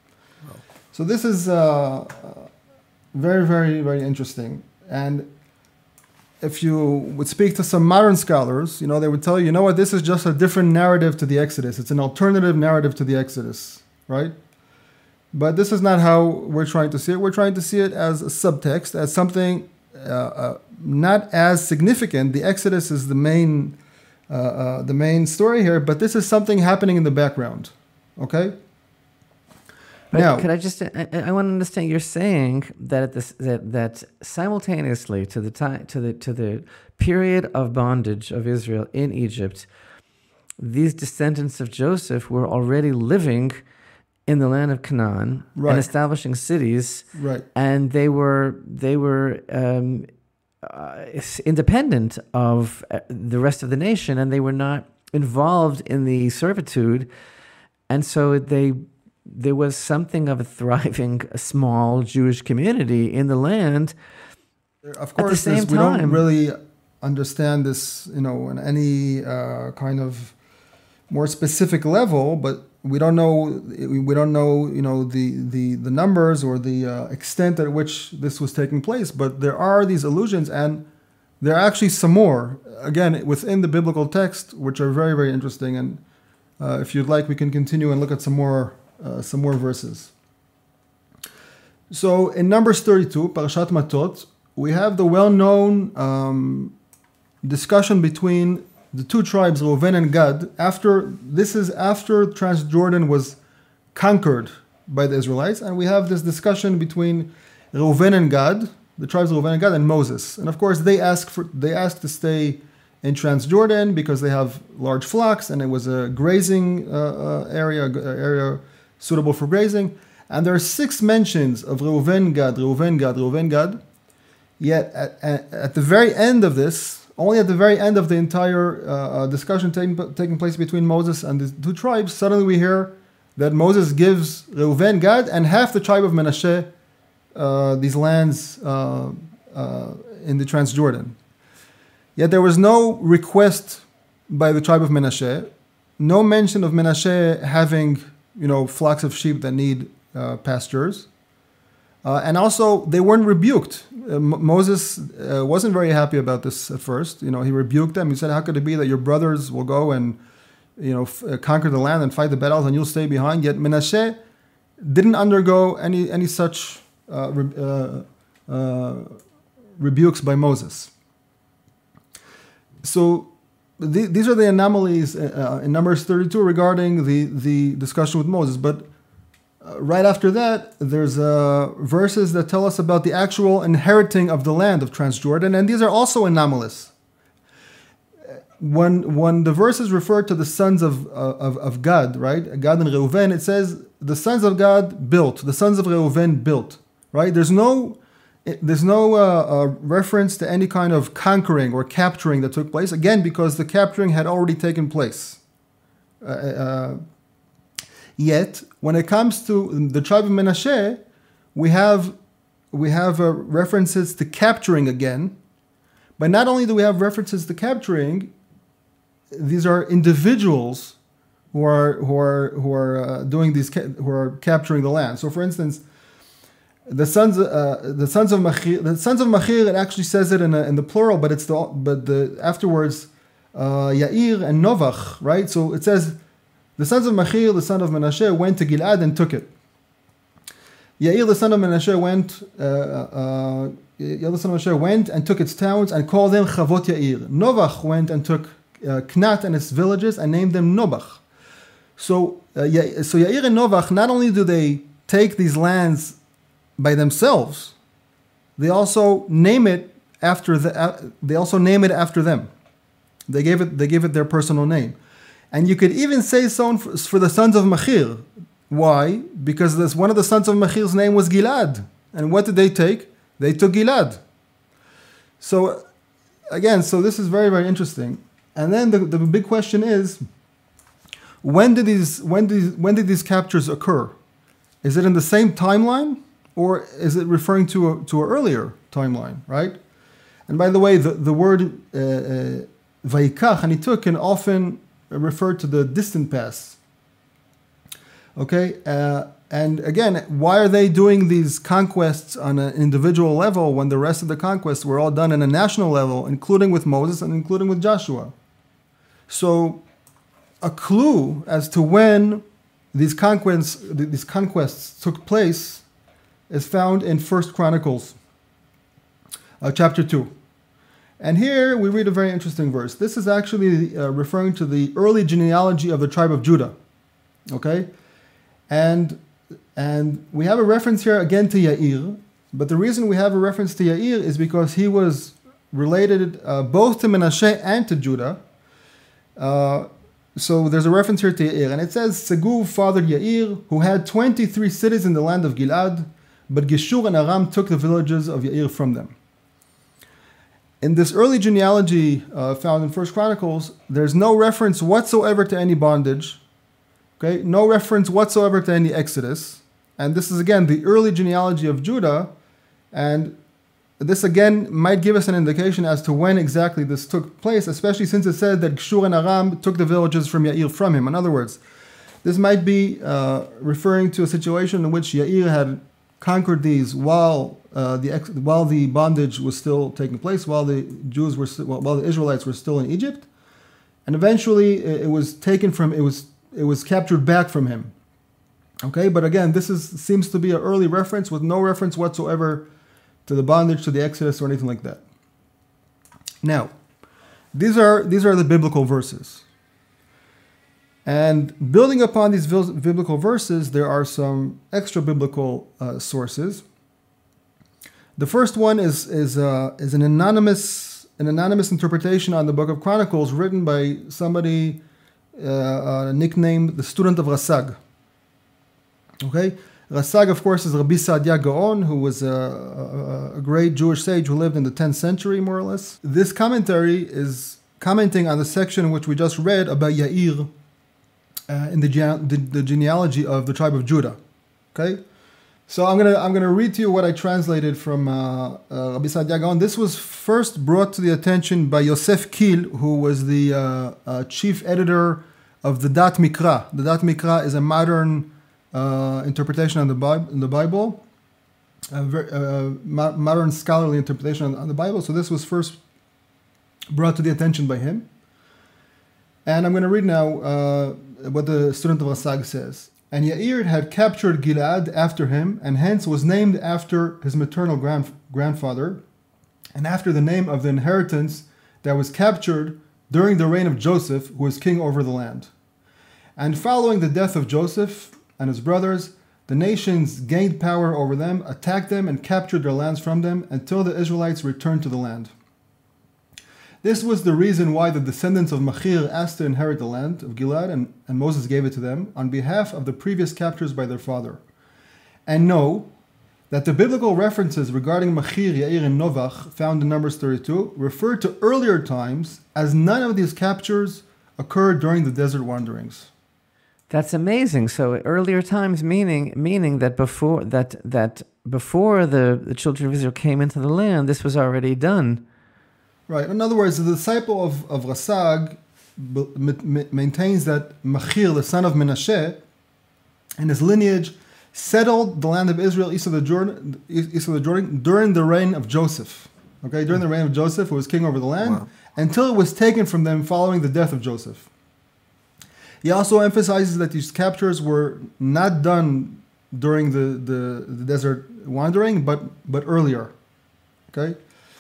So this is uh, very, very, very interesting. And if you would speak to some modern scholars, you know, they would tell you, you know what, this is just a different narrative to the Exodus. It's an alternative narrative to the Exodus, right? But this is not how we're trying to see it. We're trying to see it as a subtext, as something uh, uh, not as significant. The Exodus is the main, uh, uh, the main story here, but this is something happening in the background. Okay. But Now, could I just? I, I want to understand. You're saying that at this that that simultaneously to the time to the to the period of bondage of Israel in Egypt, these descendants of Joseph were already living in the land of Canaan, Right. and establishing cities, right. and they were they were um, uh, independent of uh, the rest of the nation, and they were not involved in the servitude, and so they there was something of a thriving small Jewish community in the land. Of course, same this- we don't time- really understand this, you know, in any uh, kind of more specific level, but we don't know we don't know you know the the, the numbers or the uh, extent at which this was taking place, but there are these allusions, and there are actually some more again within the biblical text which are very, very interesting. And uh, if you'd like, we can continue and look at some more uh, some more verses. So in Numbers thirty-two, Parashat Matot, we have the well-known um, discussion between the two tribes, Reuven and Gad. After this is after Transjordan was conquered by the Israelites, and we have this discussion between Reuven and Gad, the tribes of Reuven and Gad, and Moses. And of course, they ask for they asked to stay in Transjordan because they have large flocks, and it was a grazing uh, uh, area, area suitable for grazing. And there are six mentions of Reuven, Gad, Reuven, Gad, Reuven, Gad. Yet at, at, at the very end of this, only at the very end of the entire uh, discussion taking, taking place between Moses and the two tribes, suddenly we hear that Moses gives Reuven, Gad, and half the tribe of Menashe uh, these lands uh, uh, in the Transjordan. Yet there was no request by the tribe of Menashe, no mention of Menashe having, you know, flocks of sheep that need uh, pastures. Uh, and also, they weren't rebuked. Uh, M- Moses uh, wasn't very happy about this at first. You know, he rebuked them. He said, "How could it be that your brothers will go and, you know, f- uh, conquer the land and fight the battles, and you'll stay behind?" Yet Menashe didn't undergo any any such uh, re- uh, uh, rebukes by Moses. So th- these are the anomalies uh, in Numbers thirty-two regarding the the discussion with Moses, but. Uh, right after that, there's uh, verses that tell us about the actual inheriting of the land of Transjordan, and these are also anomalous. When when the verses refer to the sons of uh, of, of Gad, right, Gad and Reuven, it says the sons of Gad built, the sons of Reuven built, right? There's no there's no uh, uh, reference to any kind of conquering or capturing that took place. Again, because the capturing had already taken place. Uh, uh, Yet, when it comes to the tribe of Menashe, we have we have uh, references to capturing again. But not only do we have references to capturing, these are individuals who are who are who are uh, doing these ca- who are capturing the land. So, for instance, the sons uh, the sons of Machir, the sons of Machir, it actually says it in a, in the plural, but it's the but the afterwards uh, Yair and Novach, right? So it says. The sons of Machir, the son of Menashe, went to Gilad and took it. Yair, the son of Menashe, went. Uh, uh, Yair, the son of Menashe, went and took its towns and called them Chavot Yair. Novach went and took uh, Knat and its villages and named them Nobach. So, uh, Ya- so Yair and Novach, not only do they take these lands by themselves, they also name it after the. Uh, they also name it after them. They gave it. They gave it their personal name. And you could even say so for the sons of Machir. Why? Because this, one of the sons of Machir's name was Gilad. And what did they take? They took Gilad. So, again, so this is very, very interesting. And then the, the big question is, when did these when did when did these captures occur? Is it in the same timeline, or is it referring to a, to an earlier timeline, right? And by the way, the, the word uh, uh, Vayikach and he took can often refer to the distant past. Okay, uh, and again, why are they doing these conquests on an individual level when the rest of the conquests were all done on a national level, including with Moses and including with Joshua? So, a clue as to when these conquests these conquests took place is found in First Chronicles, uh, chapter two. And here we read a very interesting verse. This is actually uh, referring to the early genealogy of the tribe of Judah. Okay? And, and we have a reference here again to Yair. But the reason we have a reference to Yair is because he was related uh, both to Menashe and to Judah. Uh, so there's a reference here to Yair. And it says, Seguv fathered Yair, who had twenty-three cities in the land of Gilad, but Geshur and Aram took the villages of Yair from them. In this early genealogy uh, found in First Chronicles, there's no reference whatsoever to any bondage. Okay, no reference whatsoever to any exodus. And this is again the early genealogy of Judah, and this again might give us an indication as to when exactly this took place, especially since it said that Geshur and Aram took the villages from Yair from him. In other words, this might be uh, referring to a situation in which Yair had conquered these while uh, the ex- while the bondage was still taking place, while the Jews were st- while the Israelites were still in Egypt, and eventually it, it was taken from it was it was captured back from him. Okay, but again, this is seems to be an early reference with no reference whatsoever to the bondage, to the Exodus, or anything like that. Now, these are these are the biblical verses. And building upon these biblical verses, there are some extra biblical uh, sources. The first one is is uh, is an anonymous an anonymous interpretation on the Book of Chronicles written by somebody uh, uh, nicknamed the student of Rasag. Okay, Rasag, of course, is Rabbi Saadia Gaon, who was a, a, a great Jewish sage who lived in the tenth century, more or less. This commentary is commenting on the section in which we just read about Yair uh, in the, gene- the, the genealogy of the tribe of Judah. Okay, so I'm gonna I'm gonna read to you what I translated from uh, uh, Rabbi Saadia Gaon. This was first brought to the attention by Yosef Kil, who was the uh, uh, chief editor of the Dat Mikra. The Dat Mikra is a modern Uh, interpretation on the Bible, in the Bible, a very, uh, mo- modern scholarly interpretation on, on the Bible. So this was first brought to the attention by him. And I'm going to read now uh, what the student of Rasag says. And Yair had captured Gilad after him, and hence was named after his maternal grand- grandfather, and after the name of the inheritance that was captured during the reign of Joseph, who was king over the land. And following the death of Joseph and his brothers, the nations gained power over them, attacked them, and captured their lands from them until the Israelites returned to the land. This was the reason why the descendants of Machir asked to inherit the land of Gilad, and, and Moses gave it to them on behalf of the previous captures by their father. And know that the biblical references regarding Machir, Yair, and Novach, found in Numbers thirty-two, refer to earlier times, as none of these captures occurred during the desert wanderings. That's amazing. So earlier times, meaning meaning that before that that before the, the children of Israel came into the land, this was already done. Right. In other words, the disciple of, of Rasag b- m- maintains that Machir, the son of Menashe, and his lineage settled the land of Israel east of the Jordan, east of the Jordan during the reign of Joseph. Okay, during the reign of Joseph, who was king over the land, wow. until it was taken from them following the death of Joseph. He also emphasizes that these captures were not done during the, the, the desert wandering, but but earlier. Okay.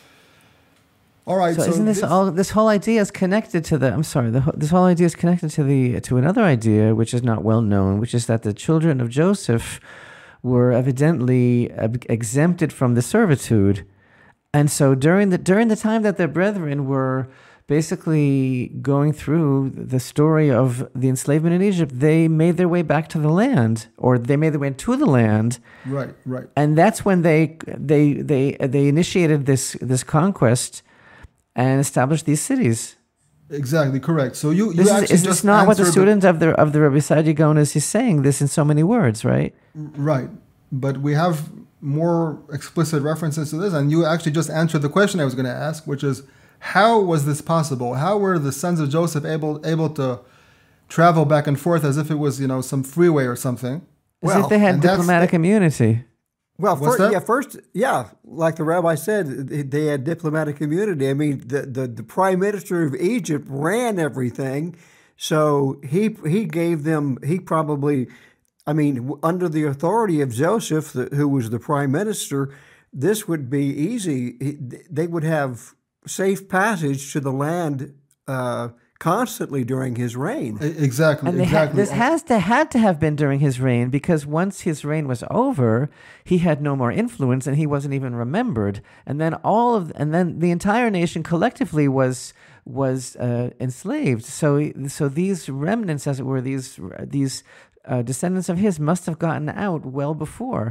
All right. So, so isn't this, this all? This whole idea is connected to the. I'm sorry. The, this whole idea is connected to the to another idea, which is not well known, which is that the children of Joseph were evidently exempted from the servitude, and so during the during the time that their brethren were basically going through the story of the enslavement in Egypt, they made their way back to the land, or they made their way to the land. Right, right. And that's when they they they they initiated this this conquest and established these cities. Exactly, correct. So you, you this actually is, is just this not what the student the, of the of the Rabbi Saadia Gaon is he's saying this in so many words, right? Right. But we have more explicit references to this, and you actually just answered the question I was going to ask, which is, how was this possible? How were the sons of Joseph able able to travel back and forth as if it was, you know, some freeway or something? As well, if they had diplomatic immunity. Well, first, that? yeah, first, yeah, like the rabbi said, they had diplomatic immunity. I mean, the, the, the prime minister of Egypt ran everything, so he he gave them, he probably, I mean, under the authority of Joseph, who was the prime minister, this would be easy. They would have safe passage to the land uh, constantly during his reign. Exactly. And exactly. Ha- this has to had to have been during his reign, because once his reign was over, he had no more influence and he wasn't even remembered. And then all of and then the entire nation collectively was was uh, enslaved. So so these remnants, as it were, these these uh, descendants of his must have gotten out well before.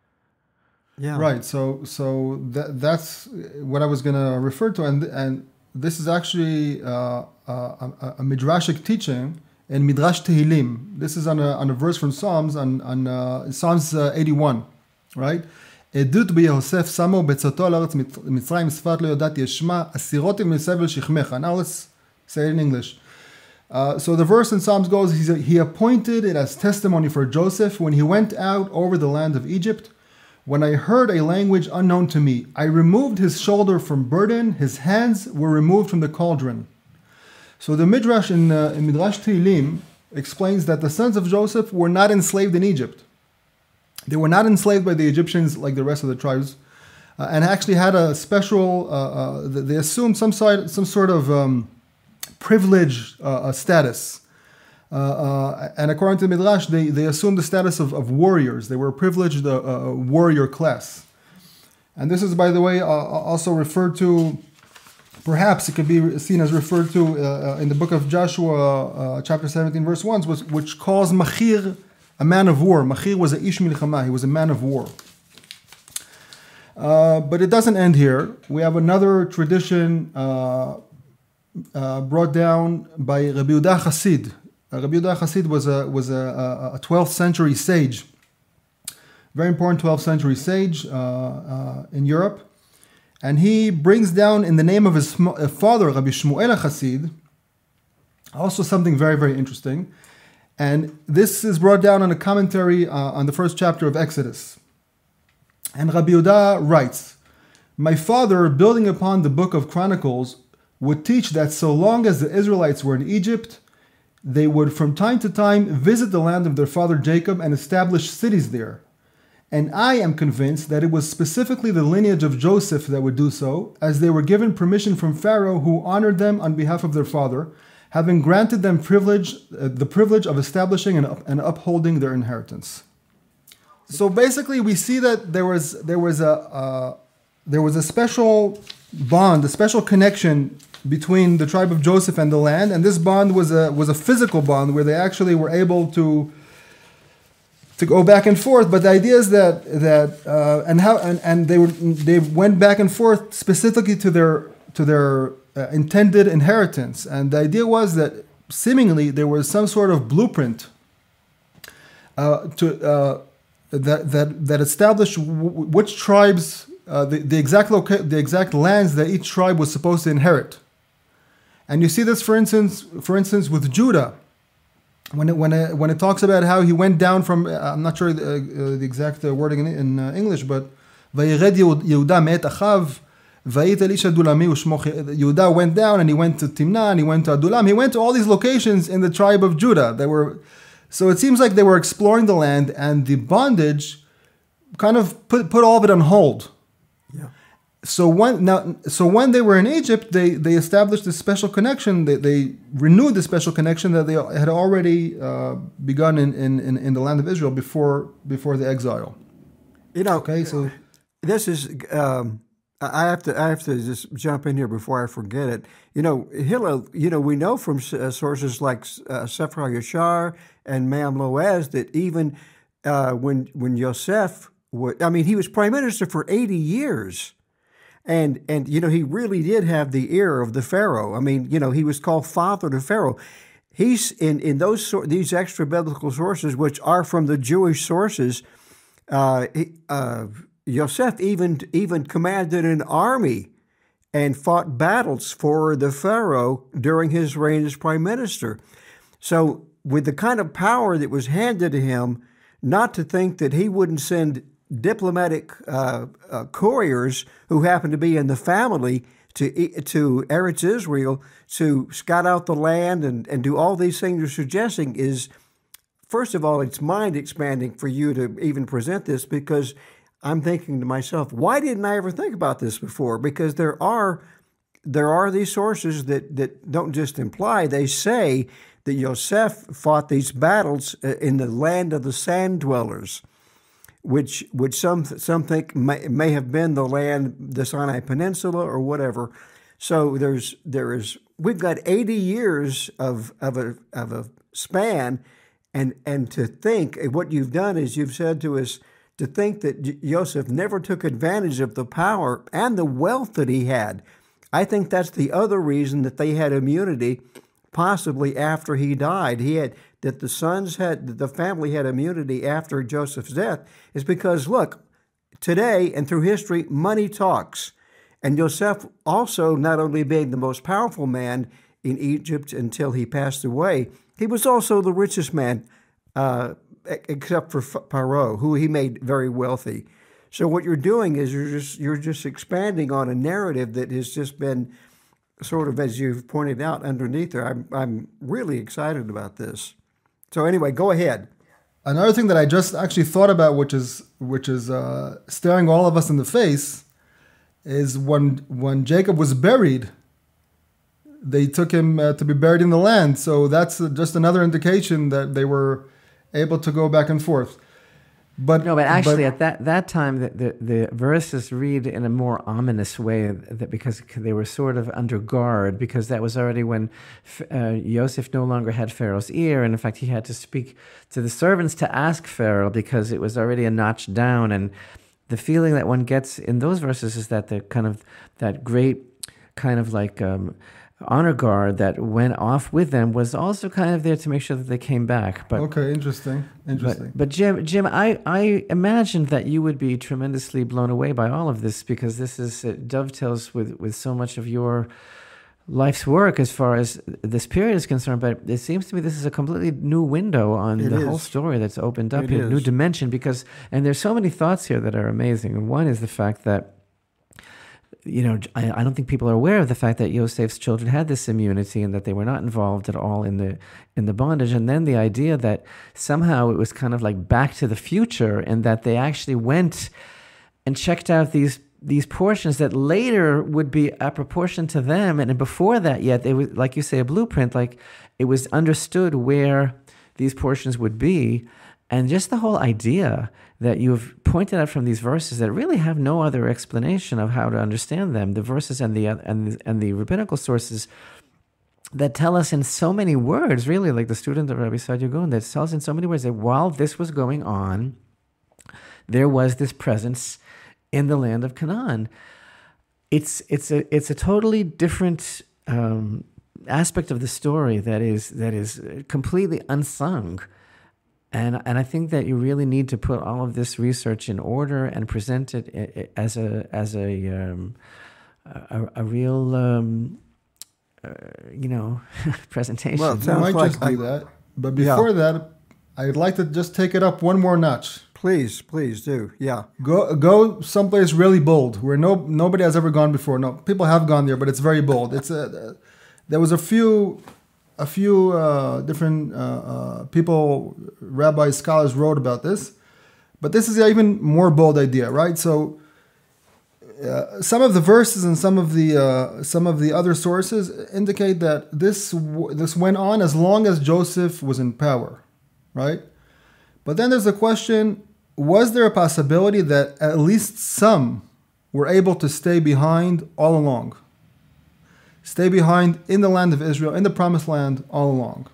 Yeah. Right. So so that that's what I was going to refer to, and and this is actually uh, uh, a, a midrashic teaching in Midrash Tehillim. This is on a on a verse from Psalms on on uh, Psalms uh, eighty-one, right? עדות ביוסף שמו בצאתו לארץ מצרים שפת לא ידעתי אשמע אסירותי מסבל שכמך. Now let's say it in English. Uh, so the verse in Psalms goes, he appointed it as testimony for Joseph when he went out over the land of Egypt. When I heard a language unknown to me, I removed his shoulder from burden, his hands were removed from the cauldron. So the Midrash in, uh, in Midrash Tehillim explains that the sons of Joseph were not enslaved in Egypt. They were not enslaved by the Egyptians like the rest of the tribes, uh, and actually had a special, uh, uh, they assumed some sort, some sort of um, privileged uh, status. Uh, uh, and according to the Midrash, they, they assumed the status of, of warriors. They were a privileged uh, uh, warrior class. And this is, by the way, uh, also referred to, perhaps it could be seen as referred to uh, in the book of Joshua, uh, chapter seventeen, verse one, which, which calls Machir a man of war. Machir was a ish milchama, he was a man of war. Uh, but it doesn't end here. We have another tradition uh, uh, brought down by Rabbi Yehuda Chassid. Uh, Rabbi Yehuda Chassid was a was a, a twelfth century sage, very important twelfth century sage uh, uh, in Europe, and he brings down in the name of his sm- uh, father, Rabbi Shmuel Chassid, also something very very interesting, and this is brought down in a commentary uh, on the first chapter of Exodus. And Rabbi Yehuda writes, "My father, building upon the book of Chronicles, would teach that so long as the Israelites were in Egypt, they would from time to time visit the land of their father Jacob and establish cities there. And I am convinced that it was specifically the lineage of Joseph that would do so, as they were given permission from Pharaoh, who honored them on behalf of their father, having granted them privilege, uh, the privilege of establishing and, up, and upholding their inheritance." So basically, we see that there was there was a uh, there was a special bond, a special connection between the tribe of Joseph and the land, and this bond was a was a physical bond where they actually were able to to go back and forth. But the idea is that that uh, and how and, and they were they went back and forth specifically to their to their uh, intended inheritance, and the idea was that seemingly there was some sort of blueprint uh, to. Uh, That, that that established w- which tribes uh, the the exact loca- the exact lands that each tribe was supposed to inherit, and you see this for instance for instance with Judah, when it when it, when it talks about how he went down from uh, I'm not sure the, uh, the exact uh, wording in, in uh, English, but Vayired Yehuda me'et Achav vayit el ish Adulami u'shmo. Yehuda went down and he went to Timnah and he went to Adulam. He went to all these locations in the tribe of Judah that were. So it seems like they were exploring the land, and the bondage kind of put put all of it on hold. Yeah. So when now, so when they were in Egypt, they they established this special connection. They, they renewed the special connection that they had already uh, begun in, in, in, in the land of Israel before before the exile. You know, Okay, so this is. Um, I have to. I have to just jump in here before I forget it. You know, Hillel. You know, we know from uh, sources like uh, Sefer Yashar and Me'am Loaz that even uh, when when Yosef, would, I mean, he was prime minister for eighty years, and and you know he really did have the ear of the Pharaoh. I mean, you know, he was called father to Pharaoh. He's in in those sor- these extra biblical sources, which are from the Jewish sources. Uh, he, uh, Yosef even even commanded an army and fought battles for the Pharaoh during his reign as prime minister. So with the kind of power that was handed to him, not to think that he wouldn't send diplomatic uh, uh, couriers who happen to be in the family to to Eretz Israel to scout out the land and, and do all these things you're suggesting is, first of all, it's mind expanding for you to even present this, because I'm thinking to myself, why didn't I ever think about this before? Because there are there are these sources that, that don't just imply, they say that Yosef fought these battles in the land of the sand dwellers, which which some some think may, may have been the land, the Sinai Peninsula or whatever. So there's there is we've got eighty years of of a of a span, and and to think what you've done is you've said to us, to think that Joseph never took advantage of the power and the wealth that he had. I think that's the other reason that they had immunity, possibly after he died. He had that the sons had, the family had immunity after Joseph's death, is because, look, today and through history, money talks. And Joseph also, not only being the most powerful man in Egypt until he passed away, he was also the richest man, uh, except for Pharaoh, who he made very wealthy. So what you're doing is you're just you're just expanding on a narrative that has just been sort of, as you've pointed out, underneath there. I'm I'm really excited about this. So anyway, go ahead. Another thing that I just actually thought about, which is which is uh, staring all of us in the face, is when when Jacob was buried, they took him uh, to be buried in the land. So that's uh, just another indication that they were able to go back and forth. But no, but actually, but, at that, that time, the, the, the verses read in a more ominous way, that because they were sort of under guard, because that was already when uh, Joseph no longer had Pharaoh's ear, and in fact, he had to speak to the servants to ask Pharaoh, because it was already a notch down. And the feeling that one gets in those verses is that the kind of that great kind of like um, honor guard that went off with them was also kind of there to make sure that they came back. But okay, interesting, interesting. But, but Jim, Jim, I, I imagined that you would be tremendously blown away by all of this, because this is it dovetails with, with so much of your life's work as far as this period is concerned. But it seems to me this is a completely new window on It the is. whole story that's opened up, It a new is. dimension. Because and there's so many thoughts here that are amazing. And one is the fact that, you know, I, I don't think people are aware of the fact that Yosef's children had this immunity and that they were not involved at all in the in the bondage. And then the idea that somehow it was kind of like back to the future, and that they actually went and checked out these these portions that later would be a proportion to them. And before that yet, it was, like you say, a blueprint, like it was understood where these portions would be. And just the whole idea that you've pointed out from these verses that really have no other explanation of how to understand them, the verses and the and the, and the rabbinical sources that tell us in so many words, really, like the student of Rabbi Saadia Gaon, that tells in so many words that while this was going on, there was this presence in the land of Canaan. It's it's a it's a totally different um, aspect of the story that is that is completely unsung. And and I think that you really need to put all of this research in order and present it as a as a um, a, a real um, uh, you know presentation. Well, it we sounds might like just I- do that. But before Yeah. that, I'd like to just take it up one more notch. Please, please do. Yeah. Go go someplace really bold where no nobody has ever gone before. No, people have gone there, but it's very bold. It's a there was a few a few uh, different uh, uh, people, rabbis, scholars wrote about this, but this is an even more bold idea, right? So uh, some of the verses and some of the uh, some of the other sources indicate that this w- this went on as long as Joseph was in power, right? But then there's the question: was there a possibility that at least some were able to stay behind all along? Stay behind in the land of Israel, in the promised land all along.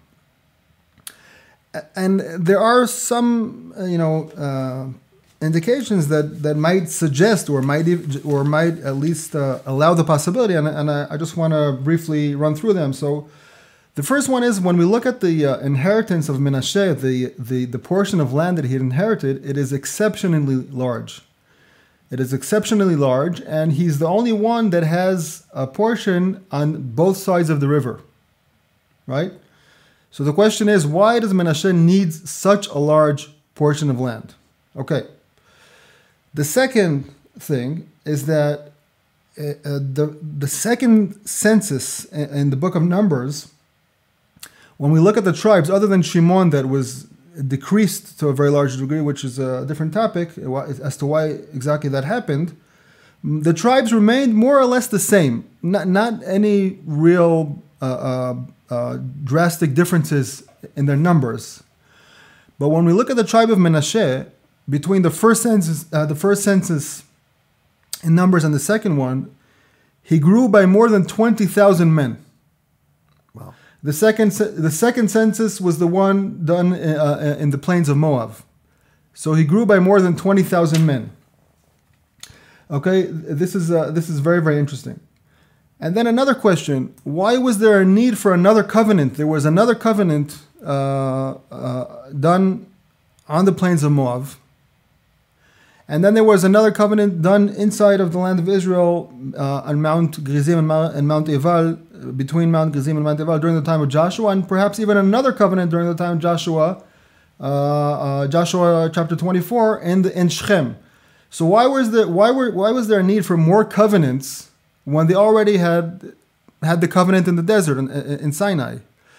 And there are some, uh, you know, uh, indications that, that might suggest or might ev- or might at least uh, allow the possibility. And, and I, I just want to briefly run through them. So the first one is when we look at the uh, inheritance of Menashe, the, the, the portion of land that he had inherited, it is exceptionally large. It is exceptionally large, and he's the only one that has a portion on both sides of the river, right? So the question is, why does Menashe need such a large portion of land? Okay. The second thing is that uh, the, the second census in, in the book of Numbers, when we look at the tribes, other than Shimon that was decreased to a very large degree, which is a different topic as to why exactly that happened, the tribes remained more or less the same. Not, not any real uh, uh, uh, drastic differences in their numbers. But when we look at the tribe of Menashe, between the first census, uh, the first census in Numbers and the second one, he grew by more than twenty thousand men. Wow. The second, the second census was the one done uh, in the plains of Moab. So he grew by more than twenty thousand men. Okay, this is uh, this is very, very interesting. And then another question, why was there a need for another covenant? There was another covenant uh, uh, done on the plains of Moab. And then there was another covenant done inside of the land of Israel uh, on Mount Gerizim and Mount, and Mount Eval, between Mount Gerizim and Mount Eval during the time of Joshua, and perhaps even another covenant during the time of Joshua, uh, uh, Joshua chapter twenty-four, in, the, in Shechem. So why was there why were why was there a need for more covenants when they already had had the covenant in the desert in, in Sinai?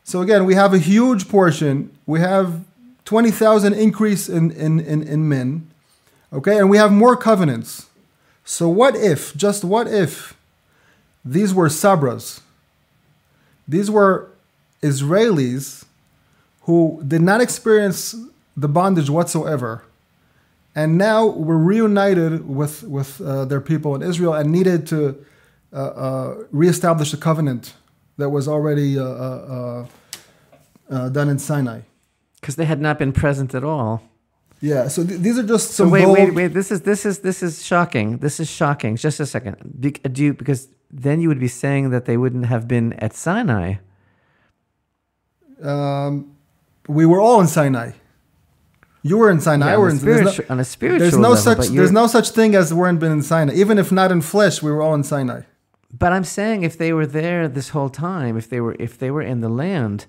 So again, we have a huge portion. We have twenty thousand increase in, in, in, in men. Okay, and we have more covenants. So what if, just what if, these were Sabras? These were Israelis who did not experience the bondage whatsoever. And now were reunited with, with uh, their people in Israel and needed to uh, uh, reestablish the covenant that was already uh, uh, uh, done in Sinai. Because they had not been present at all. Yeah, so th- these are just So some wait, bold... wait, wait. This is this is this is shocking. This is shocking. Just a second. Be, do you, because then you would be saying that they wouldn't have been at Sinai. Um, we were all in Sinai. You were in Sinai. Yeah, I were on, in a spiritual, there's no, on a spiritual there's no level. such but there's you're- no such thing as weren't been in Sinai. Even if not in flesh, we were all in Sinai. But I'm saying if they were there this whole time, if they were if they were in the land,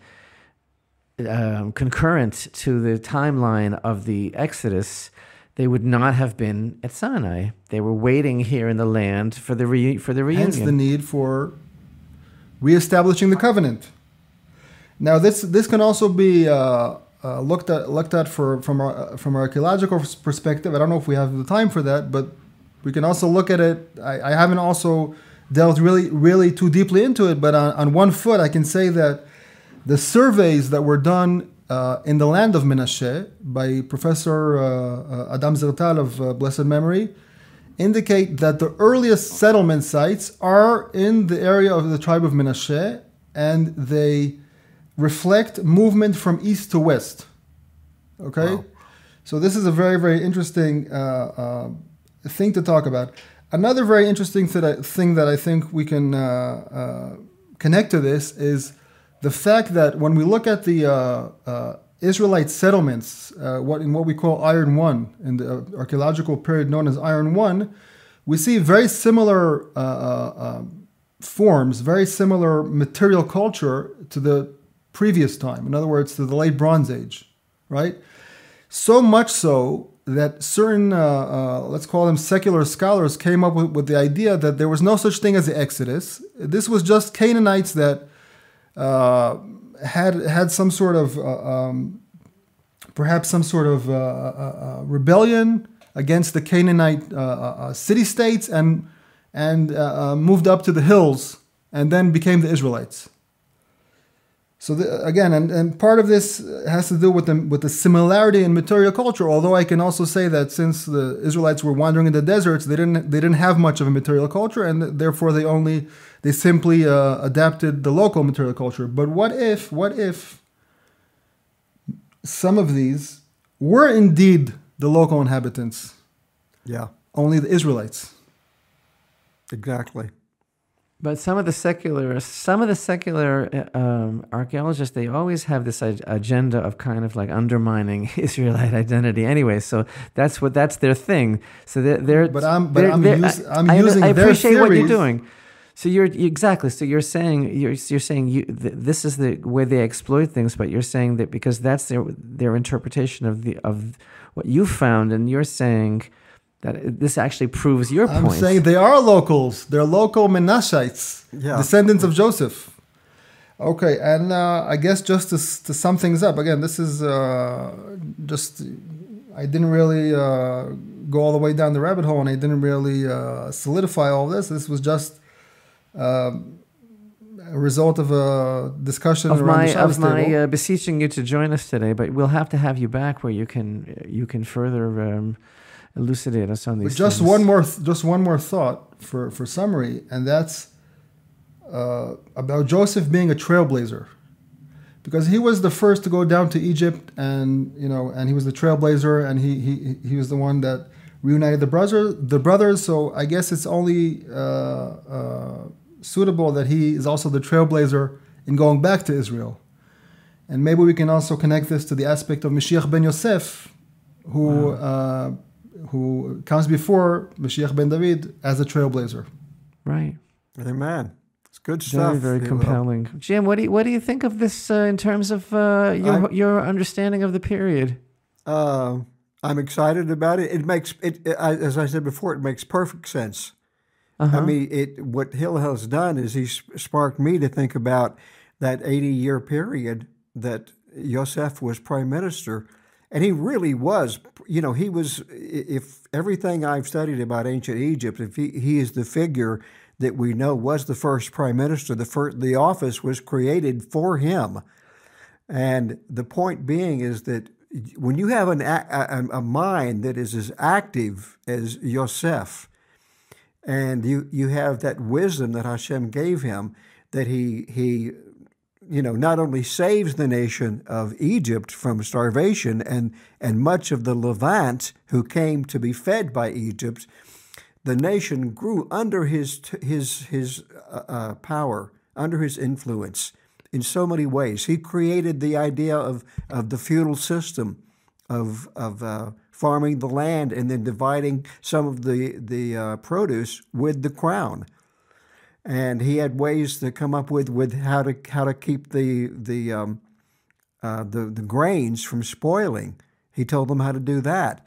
um, concurrent to the timeline of the Exodus, they would not have been at Sinai. They were waiting here in the land for the re- for the reunion. Hence the need for reestablishing the covenant. Now this this can also be uh, uh, looked at looked at for from our, from an archaeological perspective. I don't know if we have the time for that, but we can also look at it. I, I haven't also delved really really too deeply into it, but on, on one foot I can say that the surveys that were done uh, in the land of Menashe by Professor uh, uh, Adam Zertal of uh, blessed memory indicate that the earliest settlement sites are in the area of the tribe of Menashe, and they reflect movement from east to west. Okay? Wow. So this is a very, very interesting uh, uh, thing to talk about. Another very interesting th- that I- thing that I think we can uh, uh, connect to this is the fact that when we look at the uh, uh, Israelite settlements, uh, what in what we call Iron One, in the archaeological period known as Iron One, we see very similar uh, uh, um, forms, very similar material culture to the previous time. In other words, to the late Bronze Age, right? So much so that certain, uh, uh, let's call them secular scholars, came up with, with the idea that there was no such thing as the Exodus. This was just Canaanites that uh, had had some sort of, uh, um, perhaps some sort of uh, uh, uh, rebellion against the Canaanite uh, uh, city-states and, and uh, uh, moved up to the hills and then became the Israelites. So the, again, and, and part of this has to do with the, with the similarity in material culture. Although I can also say that since the Israelites were wandering in the deserts, they didn't they didn't have much of a material culture, and therefore they only they simply uh, adapted the local material culture. But what if what if some of these were indeed the local inhabitants, Yeah, only the Israelites? exactly. But some of the secular, some of the secular uh, um, archaeologists, they always have this ag- agenda of kind of like undermining Israelite identity. Anyway, so that's what that's their thing. So they're, they're But I'm but they're- I'm, they're- use, I'm I, using I their appreciate what you're theories. doing. So you're exactly. So you're saying you're you're saying you th- this is the way they exploit things, but you're saying that because that's their their interpretation of the of what you found, and you're saying that this actually proves your I'm point. saying they are locals. They're local Menashites, Yeah. descendants of Joseph. Okay, and uh, I guess just to, to sum things up, again, this is uh, just, I didn't really uh, go all the way down the rabbit hole, and I didn't really uh, solidify all this. This was just uh, a result of a discussion of around my the Shabbos of my table. uh, beseeching you to join us today, but we'll have to have you back where you can you can further um, elucidate us on these. But just things. one more, th- just one more thought for, for summary, and that's uh, about Joseph being a trailblazer, because he was the first to go down to Egypt, and you know, and he was the trailblazer, and he he he was the one that reunited the brother the brothers. So I guess it's only uh, uh, suitable that he is also the trailblazer in going back to Israel, and maybe we can also connect this to the aspect of Mashiach ben Yosef, who. Uh, who comes before Mashiach ben David as a trailblazer. Right. Amen. It's good Very, stuff. very you know. compelling. Jim, what do you, what do you think of this uh, in terms of uh, your I- your understanding of the period? Uh, I'm excited about it. It makes it, it I, as I said before, it makes perfect sense. Uh-huh. I mean, it what Hillel has done is he's sparked me to think about that eighty-year period that Yosef was prime minister. And he really was, you know, he was, if everything I've studied about ancient Egypt, if he, he is the figure that we know was the first prime minister, the first, the office was created for him. And the point being is that when you have an, a, a mind that is as active as Yosef, and you, you have that wisdom that Hashem gave him, that he he you know, not only saves the nation of Egypt from starvation and, and much of the Levant who came to be fed by Egypt, the nation grew under his his his uh, uh, power, under his influence in so many ways. He created the idea of, of the feudal system of of uh, farming the land and then dividing some of the the uh, produce with the crown. And he had ways to come up with, with how to how to keep the the, um, uh, the the grains from spoiling. He told them how to do that.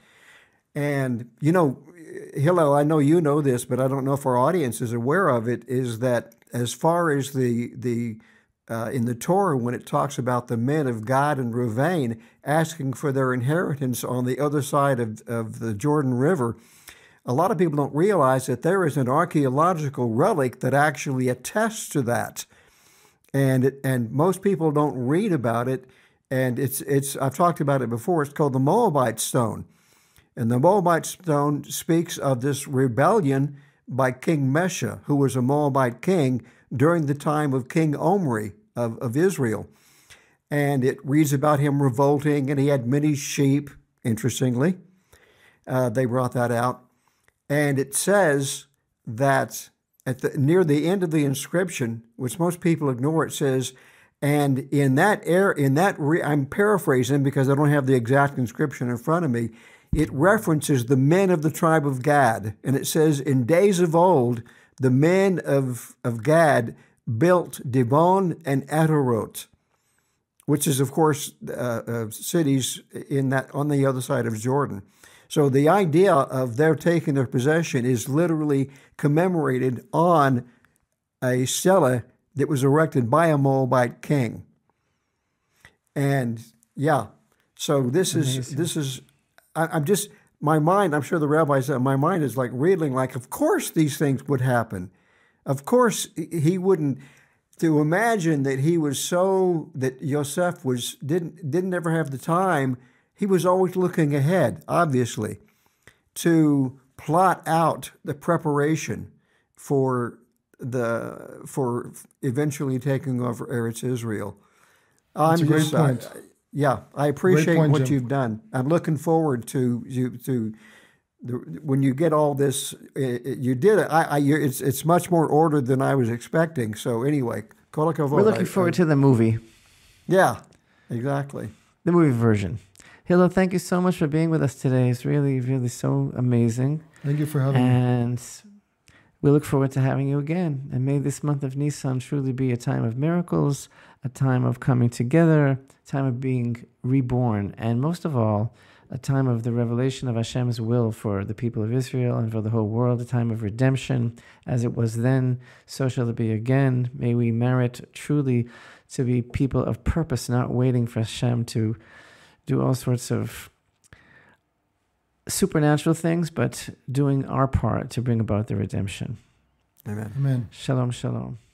And you know, Hillel, I know you know this, but I don't know if our audience is aware of it. Is that as far as the the uh, in the Torah, when it talks about the men of Gad and Reuven asking for their inheritance on the other side of, of the Jordan River, a lot of people don't realize that there is an archaeological relic that actually attests to that, and it, and most people don't read about it. And it's it's I've talked about it before. It's called the Moabite stone, and the Moabite stone speaks of this rebellion by King Mesha, who was a Moabite king during the time of King Omri of, of Israel, and it reads about him revolting, and he had many sheep. Interestingly, uh, they brought that out. And it says that at the, near the end of the inscription, which most people ignore, it says, and in that air, in that re, I'm paraphrasing because I don't have the exact inscription in front of me. It references the men of the tribe of Gad, and it says, in days of old, the men of of Gad built Dibon and Atarot, which is, of course, uh, uh, cities in that on the other side of Jordan. So the idea of their taking their possession is literally commemorated on a stela that was erected by a Moabite king. And yeah, so this Amazing. is this is I, I'm just my mind. I'm sure the rabbi said my mind is like reeling. Like, of course these things would happen. Of course he wouldn't. To imagine that he was so that Yosef was didn't didn't ever have the time. He was always looking ahead, obviously, to plot out the preparation for the for eventually taking over Eretz Israel. That's I'm a great just, point. I, yeah, I appreciate point, what Jim. you've done. I'm looking forward to you to the, when you get all this. It, it, you did it. I, I, you're, it's it's much more ordered than I was expecting. So anyway, kol hakavod. We're looking I, forward I, to the movie. Yeah, exactly. The movie version. Hillel, thank you so much for being with us today. It's really, really so amazing. Thank you for having me. And we look forward to having you again. And may this month of Nisan truly be a time of miracles, a time of coming together, a time of being reborn, and most of all, a time of the revelation of Hashem's will for the people of Israel and for the whole world, a time of redemption. As it was then, so shall it be again. May we merit truly to be people of purpose, not waiting for Hashem to do all sorts of supernatural things, but doing our part to bring about the redemption. Amen. Amen. Shalom, shalom.